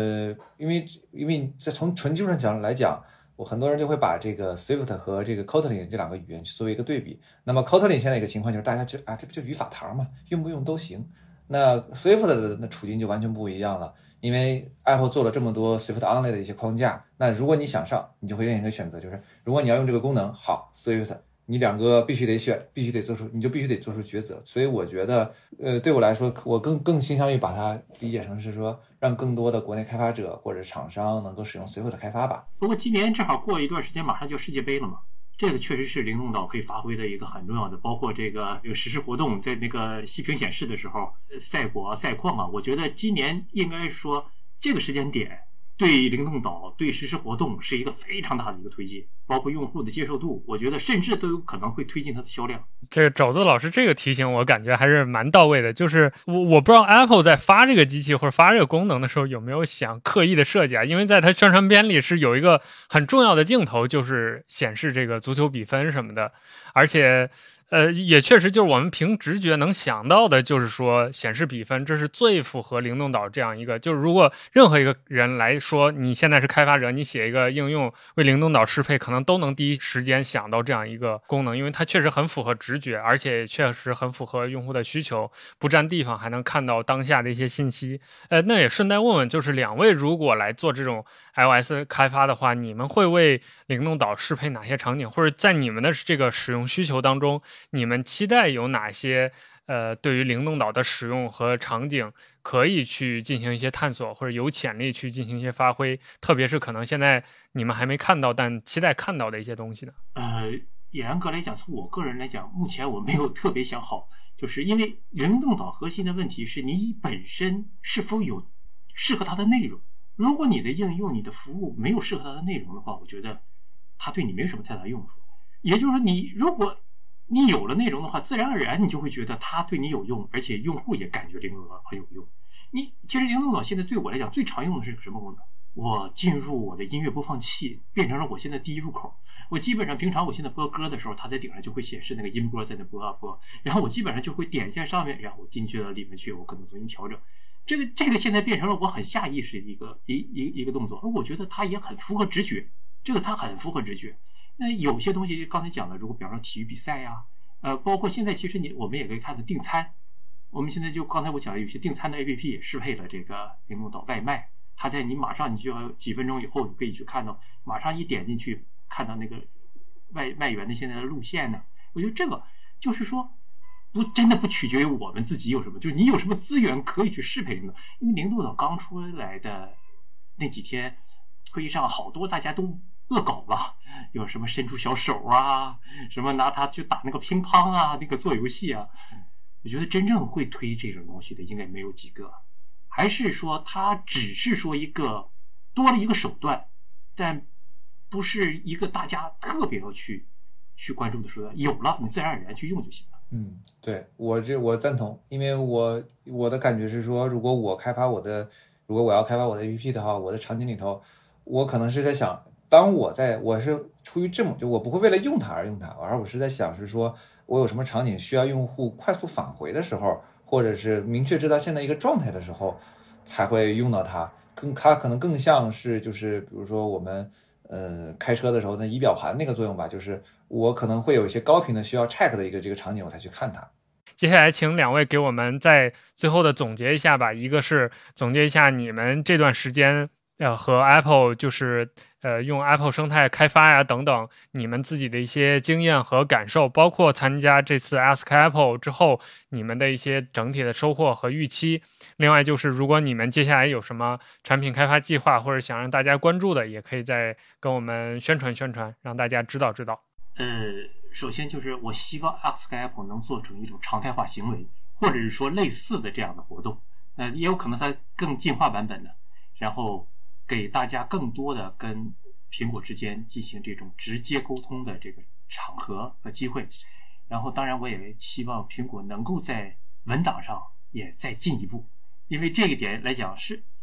在从纯技术上讲来讲，我很多人就会把这个 Swift 和这个 Kotlin 这两个语言去作为一个对比。那么 Kotlin 现在一个情况就是大家就这不就语法堂嘛，用不用都行。那 Swift 的处境就完全不一样了。因为 Apple 做了这么多 Swift Only 的一些框架，那如果你想上，你就会愿意一个选择，就是如果你要用这个功能，好 Swift， 你两个必须得选，你就必须得做出抉择。所以我觉得，对我来说，我更倾向于把它理解成是说，让更多的国内开发者或者厂商能够使用 Swift 开发吧。 不过今年正好过一段时间，马上就世界杯了嘛。这个确实是灵动岛可以发挥的一个很重要的，包括这个实时活动，在那个息屏显示的时候，赛果赛况啊，我觉得今年应该说这个时间点对灵动岛对实时活动是一个非常大的一个推进，包括用户的接受度，我觉得甚至都有可能会推进它的销量。 这个肘子老师这个提醒我感觉还是蛮到位的，就是我不知道 Apple 在发这个机器或者发这个功能的时候有没有想刻意的设计啊，因为在它宣传片里是有一个很重要的镜头，就是显示这个足球比分什么的，而且也确实就是我们凭直觉能想到的，就是说显示比分，这是最符合灵动岛这样一个，就是如果任何一个人来说，你现在是开发者，你写一个应用为灵动岛适配，可能都能第一时间想到这样一个功能，因为它确实很符合直觉，而且确实很符合用户的需求，不占地方，还能看到当下的一些信息。那也顺带问问，就是两位如果来做这种 iOS 开发的话，你们会为灵动岛适配哪些场景，或者在你们的这个使用需求当中，你们期待有哪些对于灵动岛的使用和场景可以去进行一些探索，或者有潜力去进行一些发挥，特别是可能现在你们还没看到但期待看到的一些东西呢？ 严格来讲，从我个人来讲，目前我没有特别想好，就是因为灵动岛核心的问题是你本身是否有适合它的内容。如果你的应用、你的服务没有适合它的内容的话，我觉得它对你没有什么太大用处。也就是说，如果你有了内容的话，自然而然你就会觉得它对你有用，而且用户也感觉灵动岛很有用。其实灵动岛现在对我来讲最常用的是什么功能？我进入我的音乐播放器，变成了我现在第一入口。我基本上平常我现在播歌的时候，它在顶上就会显示那个音波在那播啊播，然后我基本上就会点一下上面，然后我进去了里面去，我可能重新调整。这个现在变成了我很下意识的一个动作，而我觉得它也很符合直觉。它很符合直觉。那有些东西刚才讲的，如果比方说体育比赛呀，包括现在其实我们也可以看到订餐。我们现在就刚才我讲的有些订餐的 APP 也适配了这个灵动岛外卖，它在你马上你就要几分钟以后，你可以去看到，马上一点进去看到那个外援的现在的路线呢。我觉得这个就是说真的不取决于我们自己有什么，就是你有什么资源可以去适配灵动岛。因为灵动岛刚出来的那几天，推上好多大家都恶搞吧，有什么伸出小手啊，什么拿它去打那个乒乓啊，那个做游戏啊。我觉得真正会推这种东西的应该没有几个，还是说它只是说多了一个手段，但不是一个大家特别要去关注的手段，有了你自然而然去用就行了。 对，我赞同，因为我的感觉是说，如果我要开发我的 APP 的话，我的场景里头，我可能是在想，我是出于就我不会为了用它而用它，而我是在想是说我有什么场景需要用户快速返回的时候，或者是明确知道现在一个状态的时候，才会用到它。它可能更像是就是比如说我们开车的时候那仪表盘那个作用吧，就是我可能会有一些高频的需要 check 的这个场景，我才去看它。 接下来请两位给我们在最后的总结一下吧，一个是总结一下你们这段时间和 Apple 就是用 Apple 生态开发呀等等，你们自己的一些经验和感受，包括参加这次 Ask Apple 之后你们的一些整体的收获和预期。另外就是如果你们接下来有什么产品开发计划或者想让大家关注的，也可以再跟我们宣传宣传，让大家知道。 首先就是我希望 Ask Apple 能做成一种常态化行为，或者是说类似的这样的活动，也有可能它更进化版本的，然后给大家更多的跟苹果之间进行这种直接沟通的这个场合和机会。然后当然我也希望苹果能够在文档上也再进一步，因为这一点来讲是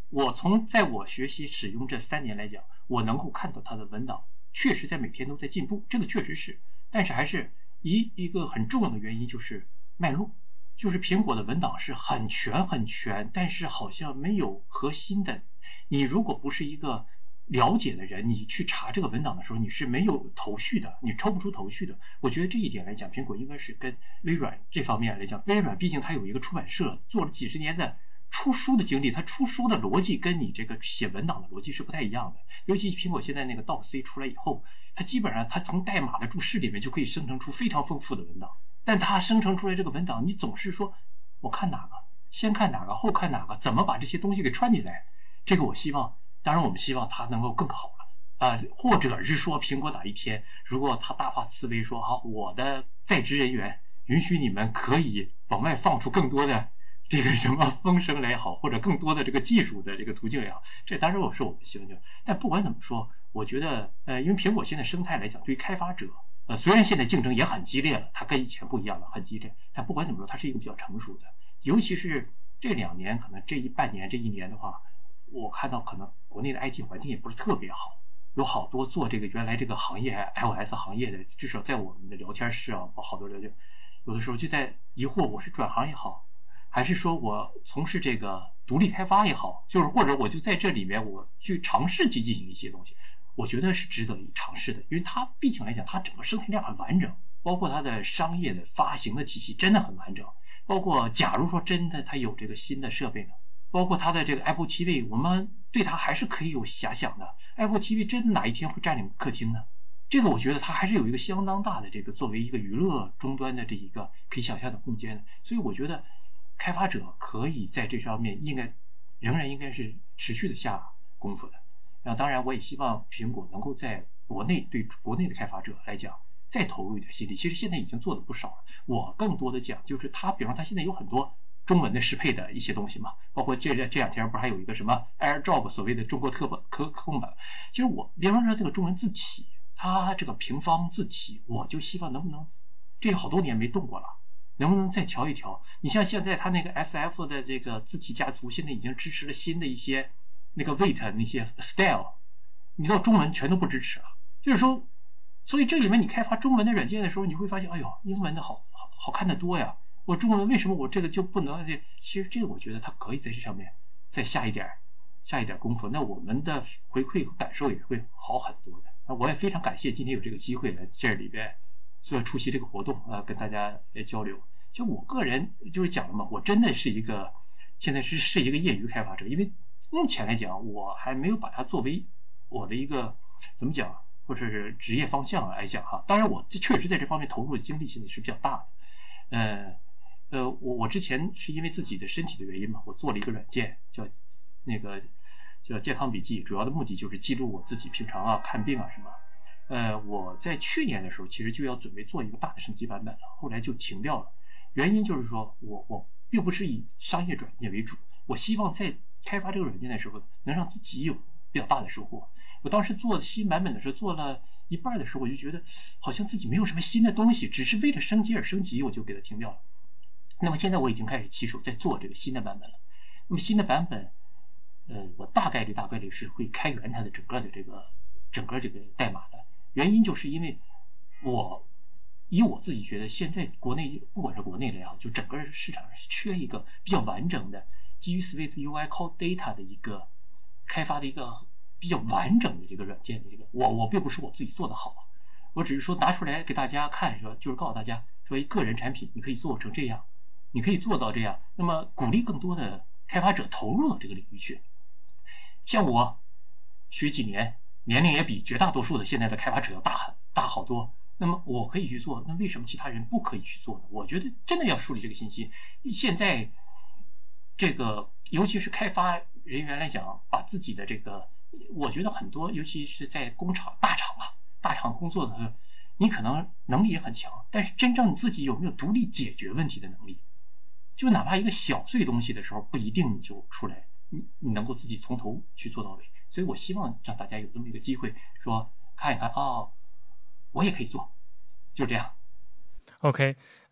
我在我学习使用这3年来讲，我能够看到它的文档确实在每天都在进步，这个确实是，但是还是一个很重要的原因就是脉络，就是苹果的文档是很全，但是好像没有核心的。你如果不是一个了解的人，你去查这个文档的时候，你是没有头绪的，你抽不出头绪的。我觉得这一点来讲，苹果应该是跟微软这方面来讲，微软毕竟它有一个出版社，做了几十年的出书的经历，它出书的逻辑跟你这个写文档的逻辑是不太一样的。尤其苹果现在那个 Doc-C 出来以后，它基本上它从代码的注释里面就可以生成出非常丰富的文档，但它生成出来这个文档，你总是说我看哪个，先看哪个，后看哪个，怎么把这些东西给串起来？这个我希望，当然我们希望它能够更好了。或者是说苹果哪一天如果他大发慈悲说好，我的在职人员允许你们可以往外放出更多的这个什么风声来好，或者更多的这个技术的这个途径也好，这当然我们希望。但不管怎么说，我觉得因为苹果现在生态来讲，对于开发者虽然现在竞争也很激烈了，它跟以前不一样了，很激烈，但不管怎么说，它是一个比较成熟的。尤其是这2年，可能这半年这1年的话，我看到可能国内的 IT 环境也不是特别好，有好多做这个原来这个行业 iOS 行业的，至少在我们的聊天室啊，好多聊天，有的时候就在疑惑，我是转行也好，还是说我从事这个独立开发也好，就是或者我就在这里面我去尝试去进行一些东西，我觉得是值得尝试的，因为它毕竟来讲，它整个生态链很完整，包括它的商业的发行的体系真的很完整，包括假如说真的它有这个新的设备呢，包括它的这个 Apple TV， 我们对它还是可以有遐想的。Apple TV 真的哪一天会占领客厅呢？这个我觉得它还是有一个相当大的这个作为一个娱乐终端的这一个可以想象的空间的。所以我觉得开发者可以在这上面仍然应该是持续的下功夫的。当然我也希望苹果能够在国内对国内的开发者来讲再投入一点心力，其实现在已经做的不少了。我更多的讲就是它，比方它现在有很多中文的适配的一些东西嘛，包括这2天不是还有一个什么 AirDrop 所谓的中国可控版。其实我比方说这个中文字体，它这个平方字体，我就希望能不能这好多年没动过了，能不能再调一调？你像现在它那个 SF 的这个字体家族，现在已经支持了新的一些那个 weight 那些 style， 你到中文全都不支持了。就是说，所以这里面你开发中文的软件的时候，你会发现，哎呦，英文的好看得多呀。我中文为什么我这个就不能？其实这个我觉得它可以在这上面再下一点功夫，那我们的回馈和感受也会好很多的。我也非常感谢今天有这个机会来这里边出席这个活动跟大家交流。就我个人就是讲了嘛，我真的是现在是一个业余开发者，因为目前来讲我还没有把它作为我的一个怎么讲，或者是职业方向来讲哈。当然我确实在这方面投入的精力现在是比较大的。我之前是因为自己的身体的原因嘛，我做了一个软件叫健康笔记，主要的目的就是记录我自己平常看病什么。我在去年的时候其实就要准备做一个大的升级版本了，后来就停掉了。原因就是说我并不是以商业软件为主，我希望在开发这个软件的时候能让自己有比较大的收获。我当时做新版本的时候，做了一半的时候，我就觉得好像自己没有什么新的东西，只是为了升级而升级，我就给它停掉了。那么现在我已经开始起手在做这个新的版本了。那么新的版本，我大概率是会开源它的整个这个代码的。原因就是因为以我自己觉得，现在国内不管是国内也好，就整个市场上是缺一个比较完整的基于 Swift UI Code Data 的一个开发的一个比较完整的这个软件的这个。我并不是我自己做的好，我只是说拿出来给大家看，说就是告诉大家说，一个人产品你可以做成这样。你可以做到这样，那么鼓励更多的开发者投入到这个领域去。像我学几年，年龄也比绝大多数的现在的开发者要大好多，那么我可以去做，那为什么其他人不可以去做呢？我觉得真的要树立这个信息。现在这个尤其是开发人员来讲，把自己的这个，我觉得很多尤其是在工厂大厂工作的，你可能能力也很强，但是真正你自己有没有独立解决问题的能力？就哪怕一个小碎东西的时候，不一定你就出来，你能够自己从头去做到尾。所以我希望让大家有这么一个机会，说看一看我也可以做，就这样。 OK，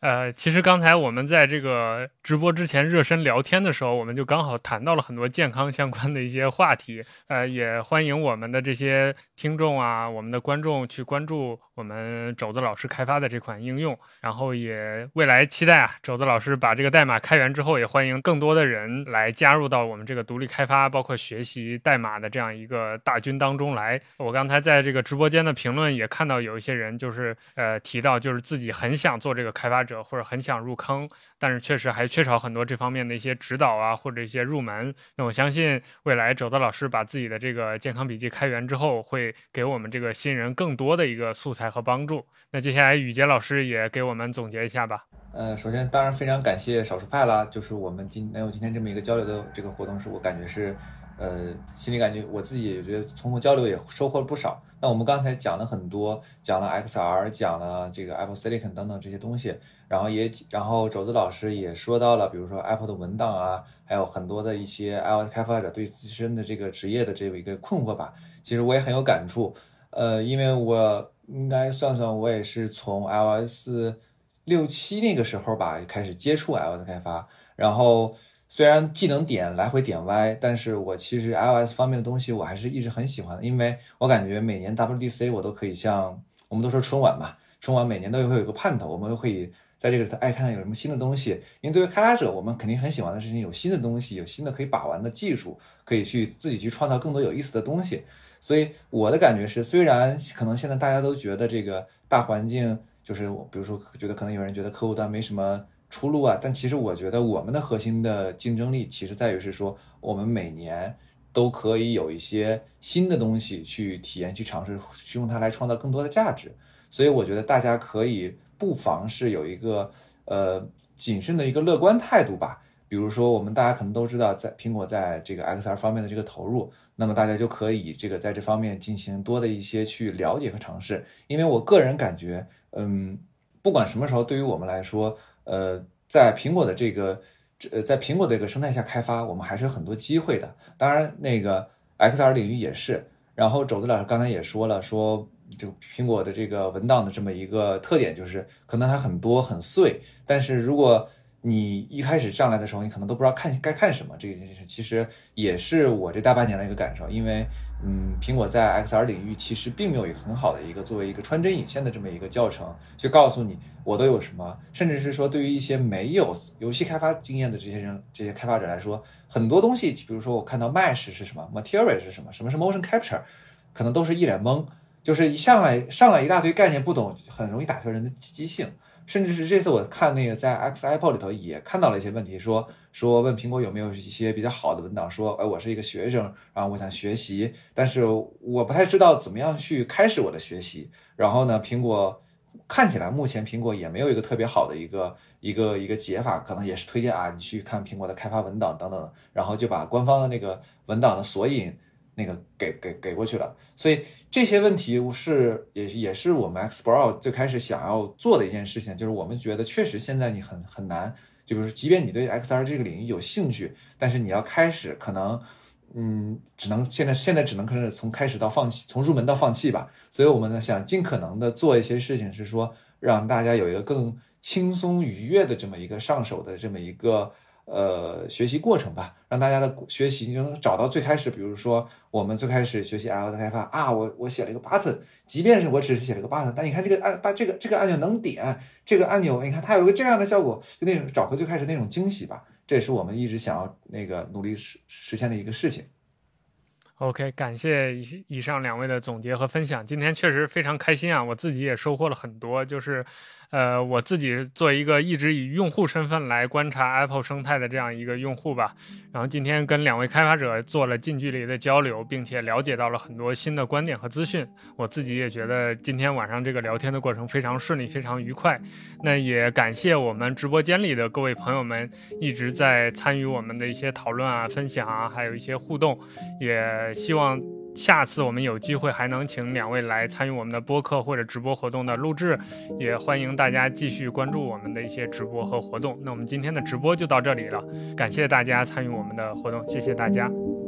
其实刚才我们在这个直播之前热身聊天的时候，我们就刚好谈到了很多健康相关的一些话题。也欢迎我们的这些听众啊，我们的观众去关注我们肘子老师开发的这款应用。然后也未来期待啊，肘子老师把这个代码开源之后，也欢迎更多的人来加入到我们这个独立开发，包括学习代码的这样一个大军当中来。我刚才在这个直播间的评论也看到有一些人就是提到，就是自己很想做这个开发者，或者很想入坑，但是确实还缺少很多这方面的一些指导啊，或者一些入门。那我相信未来肘子老师把自己的这个健康笔记开源之后，会给我们这个新人更多的一个素材和帮助。那接下来宇杰老师也给我们总结一下吧。 首先当然非常感谢少数派啦，就是我们能有今天这么一个交流的这个活动，是我感觉是心里感觉我自己也觉得从中交流也收获了不少。那我们刚才讲了很多，讲了 XR， 讲了这个 Apple Silicon 等等这些东西，然后肘子老师也说到了，比如说 Apple 的文档啊，还有很多的一些 iOS 开发者对自身的这个职业的这个一个困惑吧。其实我也很有感触，因为我应该算算，我也是从 iOS 6、7那个时候吧开始接触 iOS 开发，然后虽然技能点来回点歪，但是我其实 iOS 方面的东西我还是一直很喜欢的，因为我感觉每年 WDC 我都可以像我们都说春晚嘛，春晚每年都会有一个盼头，我们都可以在这个爱看有什么新的东西，因为作为开发者，我们肯定很喜欢的事情有新的东西，有新的可以把玩的技术，可以去自己去创造更多有意思的东西。所以我的感觉是，虽然可能现在大家都觉得这个大环境就是比如说觉得可能有人觉得客户端没什么出路啊，但其实我觉得我们的核心的竞争力其实在于是说，我们每年都可以有一些新的东西去体验、去尝试，去用它来创造更多的价值。所以我觉得大家可以不妨是有一个谨慎的一个乐观态度吧。比如说我们大家可能都知道，在苹果在这个 XR 方面的这个投入，那么大家就可以这个在这方面进行多的一些去了解和尝试。因为我个人感觉，不管什么时候，对于我们来说，在苹果的这个生态下开发，我们还是有很多机会的。当然，那个 XR 领域也是。然后肘子老师刚才也说了，说这个苹果的这个文档的这么一个特点，就是可能它很多很碎，但是如果你一开始上来的时候，你可能都不知道该看什么。这个其实也是我这大半年的一个感受，因为苹果在 XR 领域其实并没有一个很好的一个作为一个穿针引线的这么一个教程，去告诉你我都有什么，甚至是说对于一些没有游戏开发经验的这些开发者来说，很多东西，比如说我看到 Mesh 是什么 ，Material 是什么，什么是 Motion Capture， 可能都是一脸懵，就是一上来一大堆概念不懂，很容易打消人的积极性。甚至是这次我看那个在 XIPO 里头也看到了一些问题，说问苹果有没有一些比较好的文档，说我是一个学生，然后我想学习，但是我不太知道怎么样去开始我的学习。然后呢，苹果看起来目前苹果也没有一个特别好的一个解法，可能也是推荐你去看苹果的开发文档等等，然后就把官方的那个文档的索引那个给过去了。所以这些问题也是我们 Xplore 最开始想要做的一件事情，就是我们觉得确实现在你很难，就比如说即便你对 XR 这个领域有兴趣，但是你要开始可能现在只能可能从开始到放弃，从入门到放弃吧。所以我们呢想尽可能的做一些事情，是说让大家有一个更轻松愉悦的这么一个上手的这么一个学习过程吧，让大家的学习就能找到最开始，比如说我们最开始学习 iOS 开发我写了一个 button， 即便是我只是写了一个 button， 但你看这个按钮能点，这个按钮你看它有一个这样的效果，就那种找回最开始那种惊喜吧，这也是我们一直想要那个努力实现的一个事情。 OK， 感谢以上两位的总结和分享，今天确实非常开心啊，我自己也收获了很多，就是我自己做一个一直以用户身份来观察 Apple 生态的这样一个用户吧，然后今天跟两位开发者做了近距离的交流，并且了解到了很多新的观点和资讯，我自己也觉得今天晚上这个聊天的过程非常顺利，非常愉快。那也感谢我们直播间里的各位朋友们一直在参与我们的一些讨论啊、分享啊，还有一些互动，也希望下次我们有机会还能请两位来参与我们的播客或者直播活动的录制，也欢迎大家继续关注我们的一些直播和活动。那我们今天的直播就到这里了，感谢大家参与我们的活动，谢谢大家。